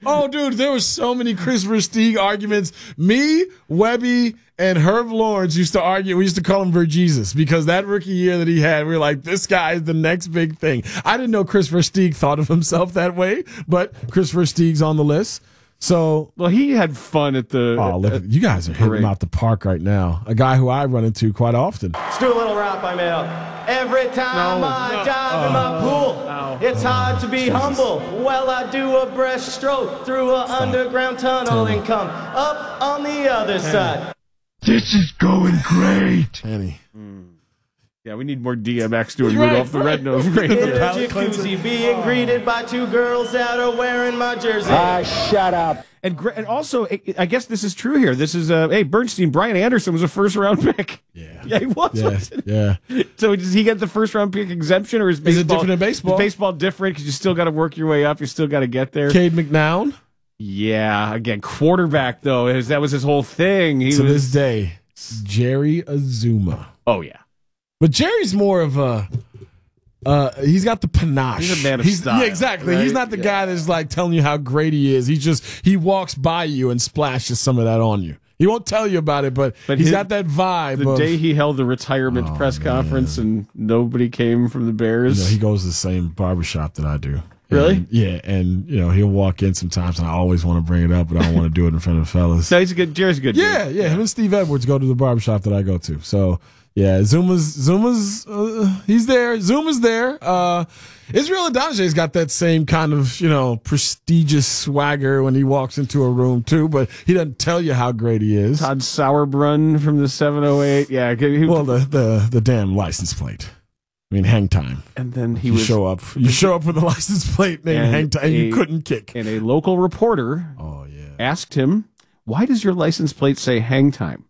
Oh, dude, there were so many Chris Versteeg arguments. Me, Webby, and Herb Lawrence used to argue. We used to call him Verjesus because that rookie year that he had, we were like, this guy is the next big thing. I didn't know Chris Versteeg thought of himself that way, but Chris Versteeg's on the list. So, well, he had fun at the. Oh, look, at, you guys are hitting him out the park right now. A guy who I run into quite often. Let's do a little rap I made up. Every time no, I no. dive oh, in my pool, oh, it's oh, hard to be Jesus. humble. Well, I do a breaststroke through an underground tunnel and come up on the other Tanny. side. This is going great. Tanny. Mm. Yeah, we need more D M X doing Right, Rudolph the right. Red-Nosed Reindeer. In a jacuzzi, being greeted by two girls that are wearing my jersey. Ah, shut up. And and also, I guess this is true here. This is, uh, hey, Bernstein, Brian Anderson was a first-round pick. Yeah. Yeah, he was. Yeah, wasn't he? yeah. So does he get the first-round pick exemption, or is baseball... Is it different in baseball? Is baseball different because you still got to work your way up? You still got to get there? Cade McNown? Yeah, again, quarterback, though. Is, that was his whole thing. He to was, this day, Jerry Azuma. Oh, yeah. But Jerry's more of a... Uh, he's got the panache. He's a man of he's, style. Yeah, exactly. Right? He's not the yeah. guy that's like telling you how great he is. He just he walks by you and splashes some of that on you. He won't tell you about it, but, But he's his- got that vibe. The of, day he held the retirement Oh, press man. conference and nobody came from the Bears. You know, he goes to the same barbershop that I do. Really? And, yeah, and you know he'll walk in sometimes, and I always want to bring it up, but I don't want to do it in front of the fellas. No, he's a good. Jerry's a good. Yeah, dude. yeah. Him and Steve Edwards go to the barbershop that I go to. So yeah, Zuma's Zuma's uh, he's there. Zuma's there. Uh, Israel Adonijah's got that same kind of you know prestigious swagger when he walks into a room too, but he doesn't tell you how great he is. Todd Sauerbrunn from the seven oh eight. Yeah. He, Well, the the the damn license plate. I mean, hang time. And then he you was show up. You show up with a license plate named and hang time, and you a- couldn't kick. And a local reporter. Oh yeah. Asked him, "Why does your license plate say hang time?"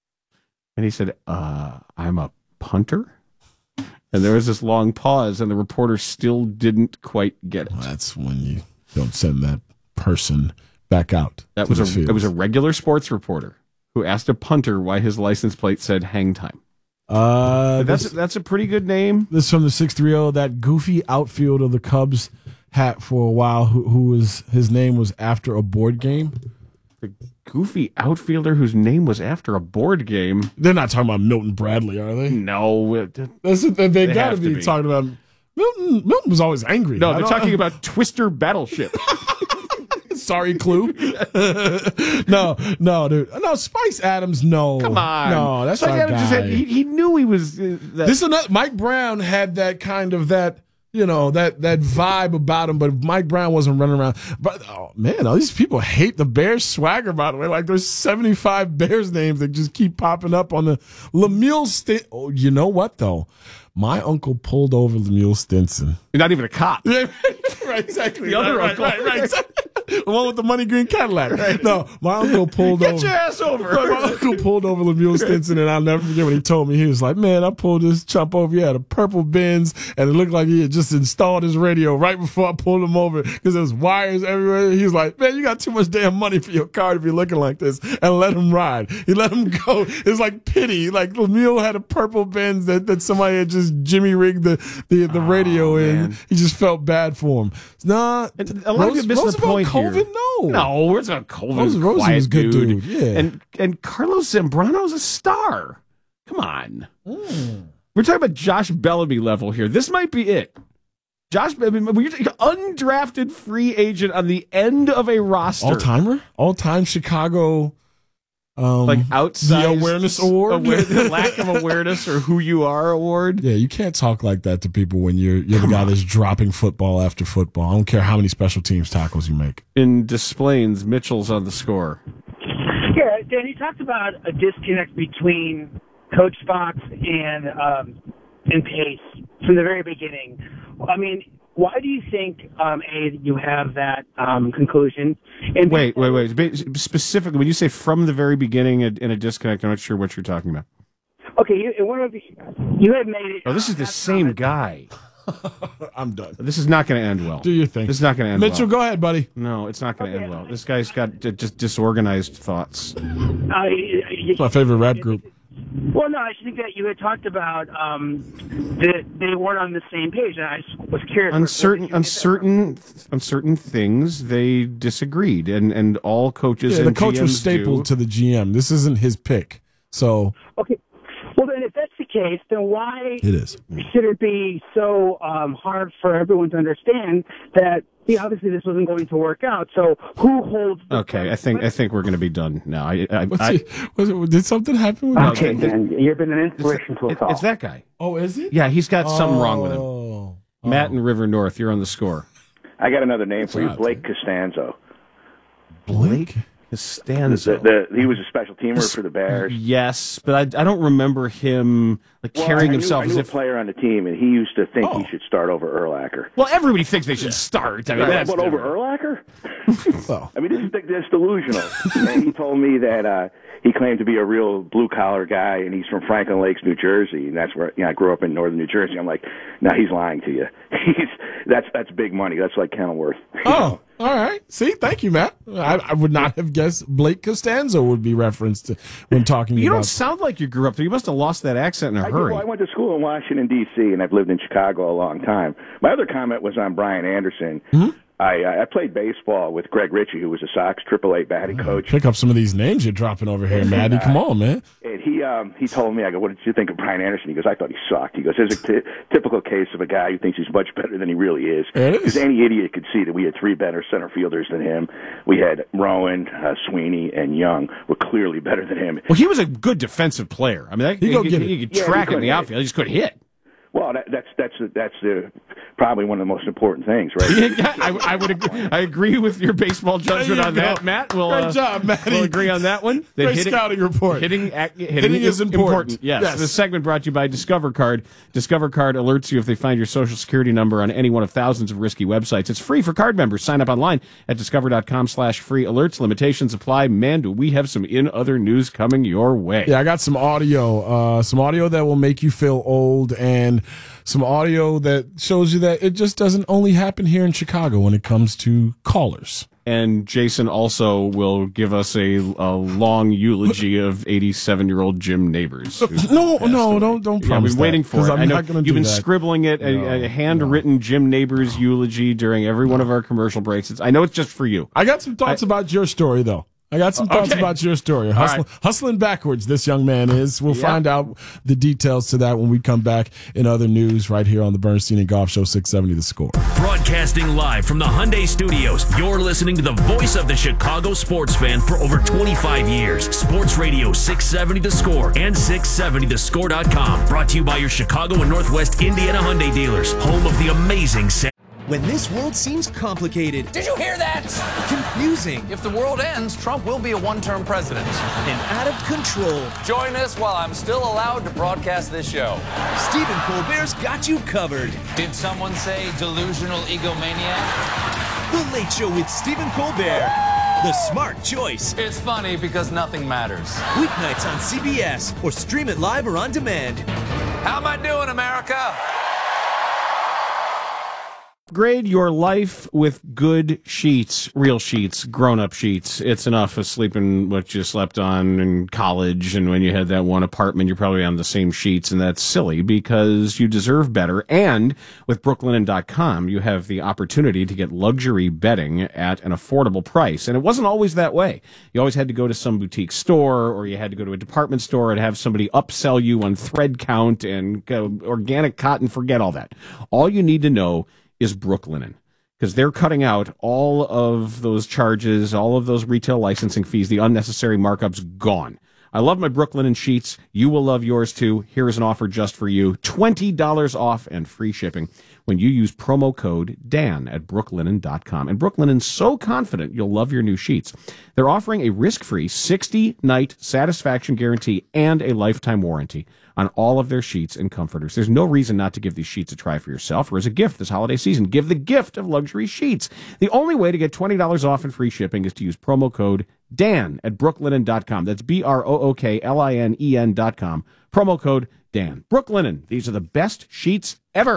And he said, "Uh, I'm a punter." And there was this long pause, and the reporter still didn't quite get it. Well, that's when you don't send that person back out. That to was the a fields. it was a regular sports reporter who asked a punter why his license plate said hang time. Uh, That's this, that's a pretty good name. this from the six three zero. That goofy outfield of the Cubs hat for a while. Who, who was his name was after a board game. The goofy outfielder whose name was after a board game. They're not talking about Milton Bradley, are they? No, it, That's what they, they, They got to have to be be. talking about. Milton Milton was always angry. no, I they're don't- talking about Twister Battleship. Sorry, Clue. no, no, dude. No, Spice Adams. No, Come on, No, that's Spike our Adams just guy. had- he, he knew he was. Uh, that, This is another. Mike Brown had that kind of that. You know that that vibe about him, but Mike Brown wasn't running around. But oh man, all these people hate the Bears swagger. By the way, like there's seventy-five Bears names that just keep popping up on the Lemuel Stinson. Oh, you know what though? My uncle pulled over Lemuel Stinson. You're not even a cop. Yeah, right, exactly. The other right, uncle. right, right, right. The one with the money green Cadillac. No, my uncle pulled Get over. your ass over. My uncle pulled over Lemuel Stinson, and I'll never forget what he told me. He was like, "Man, I pulled this chump over. He had a purple Benz, and it looked like he had just installed his radio right before I pulled him over because there was wires everywhere." He was like, "Man, you got too much damn money for your car to be looking like this," and let him ride. He let him go. It's like pity. Like Lemuel had a purple Benz that, that somebody had just Jimmy rigged the the, the radio in. man. He just felt bad for him. Nah, And a lot of you missed the Roosevelt point Colvin, here. no. No, it's not Colvin. Rose- He's a Rosie quiet was a good dude, yeah. And and Carlos Zambrano's a star. Come on. Mm. We're talking about Josh Bellamy level here. This might be it. Josh, I mean, we're talking undrafted free agent on the end of a roster. All timer, all time Chicago. Um, Like outside the awareness award, aware, the lack of awareness or who you are award. Yeah, you can't talk like that to people when you're you're the guy that's dropping football after football. I don't care how many special teams tackles you make. In Displains, Mitchell's on the score. Yeah, Dan, you talked about a disconnect between Coach Fox and um, and Pace from the very beginning. I mean, why do you think, um, A, you have that um, conclusion? And Wait, wait, wait. Ba- Specifically, when you say from the very beginning in in a disconnect, I'm not sure what you're talking about. Okay, you, and one of the, you had made it. Oh, this is the same guy. I'm done. This is not going to end well. Do you think? This is not going to end Mitchell, well. go ahead, buddy. No, it's not going to end well. This guy's got d- just disorganized thoughts. Uh, you, It's my favorite rap group. Well, no, I just think that you had talked about um, that they weren't on the same page, and I just was curious. On certain, on certain, on certain things, they disagreed, and, and all coaches Yeah, and the coach G Ms was stapled do. to the G M. This isn't his pick, so Okay. Well, then, if that's the case, then why it is. should it be so um, hard for everyone to understand that? Yeah, obviously this wasn't going to work out. So who holds? The Okay, I think I think we're going to be done now. I, I, What's I he- was it, did something happen? With No, Okay, the- the- man, you've been an inspiration to us it- all. it's that guy. Oh, is it? Yeah, he's got something wrong with him. Oh. Matt and River North, you're on the score. I got another name for you, up, Blake Costanzo. Blake Costanzo. The, the, he was a special teamer for the Bears. Yes, but I, I don't remember him like Well, carrying I knew, himself I as knew if. a player on the team, and he used to think Oh. he should start over Urlacher. Well, everybody thinks they should start. I mean, that's But over different. Urlacher? Oh. I mean, this is this delusional. And he told me that uh, he claimed to be a real blue collar guy, and he's from Franklin Lakes, New Jersey, and that's where you know I grew up in northern New Jersey. I'm like, no, he's lying to you. He's that's that's big money. That's like Kenilworth. Oh, all right. See, thank you, Matt. I, I would not have guessed Blake Costanzo would be referenced when talking You about. don't sound like you grew up there. You must have lost that accent in a I, did, hurry. well, I went to school in Washington, D C, and I've lived in Chicago a long time. My other comment was on Brian Anderson. Hmm? I, I played baseball with Greg Ritchie, who was a Sox triple A batting coach. Pick up some of these names you're dropping over here, Maddie. Come on, man. And he um, he told me, I go, what did you think of Brian Anderson? He goes, I thought he sucked. He goes, there's a t- typical case of a guy who thinks he's much better than he really is. It is. Because any idiot could see that we had three better center fielders than him. We had Rowan, uh, Sweeney, and Young were clearly better than him. Well, he was a good defensive player. I mean, that, He he, go could, get it. he could Yeah, he track it in could the hit. outfield. He just couldn't hit. Well, that, that's that's that's the probably one of the most important things, right? Yeah, I, I would agree, I agree with your baseball judgment you on go. that, Matt. We'll, Great uh, job, Matty. We'll agree on that one. That Great hitting- scouting report. Hitting, ac- hitting, Hitting is important. Yes. Yes. This segment brought to you by Discover Card. Discover Card alerts you if they find your social security number on any one of thousands of risky websites. It's free for card members. Sign up online at discover.com slash free alerts. Limitations apply. Man, do we have some in other news coming your way. Yeah, I got some audio, uh, some audio that will make you feel old, and some audio that shows you that it just doesn't only happen here in Chicago when it comes to callers. And Jason also will give us a, a long eulogy of eighty-seven-year-old Jim Neighbors. who No, passed no, away. don't don't Yeah, I've promise been waiting that, for 'cause it. I'm I know not gonna you've do been that. scribbling it, a, a handwritten Jim Neighbors eulogy during every one of our commercial breaks. It's, I know it's just for you. I got some thoughts I- about your story, though. I got some thoughts Okay. about your story. All Hustling, right. hustling backwards, this young man is. We'll Yep. find out the details to that when we come back in other news right here on the Bernstein and Golf Show, six seventy The Score. Broadcasting live from the Hyundai Studios, you're listening to the voice of the Chicago sports fan for over twenty-five years. Sports Radio six seventy The Score and six seventy the score dot com. Brought to you by your Chicago and Northwest Indiana Hyundai dealers, home of the amazing San- When this world seems complicated, Did you hear that? confusing, If the world ends, Trump will be a one-term president. and out of control, Join us while I'm still allowed to broadcast this show. Stephen Colbert's got you covered. Did someone say delusional egomaniac? The Late Show with Stephen Colbert. The smart choice. It's funny because nothing matters. Weeknights on C B S or stream it live or on demand. How am I doing, America? Grade your life with good sheets, real sheets, grown-up sheets. It's enough of sleeping what you slept on in college, and when you had that one apartment, you're probably on the same sheets, and that's silly because you deserve better. And with brooklinen dot com, you have the opportunity to get luxury bedding at an affordable price. And it wasn't always that way. You always had to go to some boutique store, or you had to go to a department store and have somebody upsell you on thread count and uh, organic cotton. Forget all that. All you need to know is Brooklinen, because they're cutting out all of those charges, all of those retail licensing fees, the unnecessary markups gone. I love my Brooklinen sheets. You will love yours too. Here is an offer just for you. twenty dollars off and free shipping when you use promo code Dan at brooklinen dot com. And Brooklinen's so confident you'll love your new sheets. They're offering a risk-free sixty-night satisfaction guarantee and a lifetime warranty on all of their sheets and comforters. There's no reason not to give these sheets a try for yourself or as a gift this holiday season. Give the gift of luxury sheets. The only way to get twenty dollars off and free shipping is to use promo code Dan at brooklinen dot com. That's B R O O K L I N E N dot com. Promo code Dan. Brooklinen. These are the best sheets ever.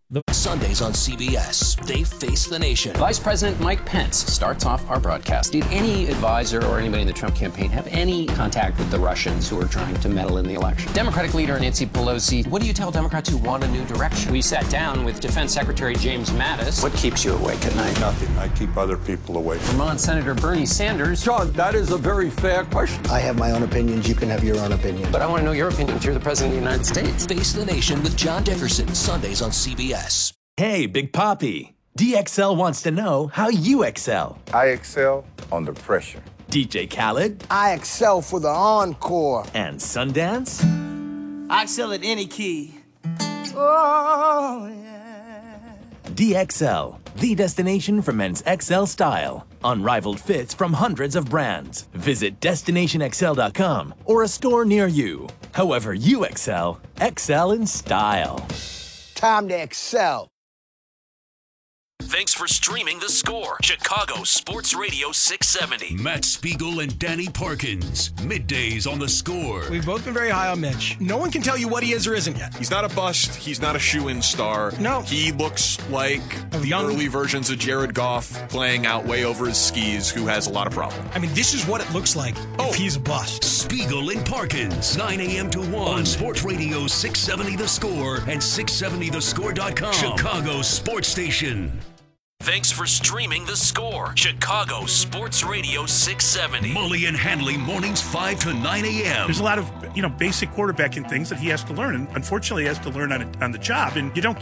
Sundays on C B S, they face the nation. Vice President Mike Pence starts off our broadcast. Did any advisor or anybody in the Trump campaign have any contact with the Russians who are trying to meddle in the election? Democratic leader Nancy Pelosi, what do you tell Democrats who want a new direction? We sat down with Defense Secretary James Mattis. What keeps you awake at night? Nothing. I keep other people awake. Vermont Senator Bernie Sanders. John, that is a very fair question. I have my own opinions. You can have your own opinion. But I want to know your opinion. You're the President of the United States. Face the Nation with John Dickerson, Sundays on C B S. Hey, Big Papi. D X L wants to know how you excel. I excel under pressure. D J Khaled. I excel for the encore. And Sundance. I excel at any key. Oh, yeah. D X L, the destination for men's X L style. Unrivaled fits from hundreds of brands. Visit destination x l dot com or a store near you. However you excel, excel in style. Time to excel. Thanks for streaming The Score, Chicago Sports Radio six seventy. Matt Spiegel and Danny Parkins, middays on The Score. We've both been very high on Mitch. No one can tell you what he is or isn't yet. He's not a bust. He's not a shoe-in star. No. He looks like A the young- early versions of Jared Goff playing out way over his skis, who has a lot of problems. I mean, this is what it looks like Oh. if he's a bust. Spiegel and Parkins, nine a.m. to one on Sports Radio six seventy The Score and six seventy the score dot com. Chicago Sports Station. Thanks for streaming The Score, Chicago Sports Radio six seventy. Mully and Hanley, mornings five to nine a.m. There's a lot of, you know, basic quarterbacking things that he has to learn, and unfortunately he has to learn on, on the job, and you don't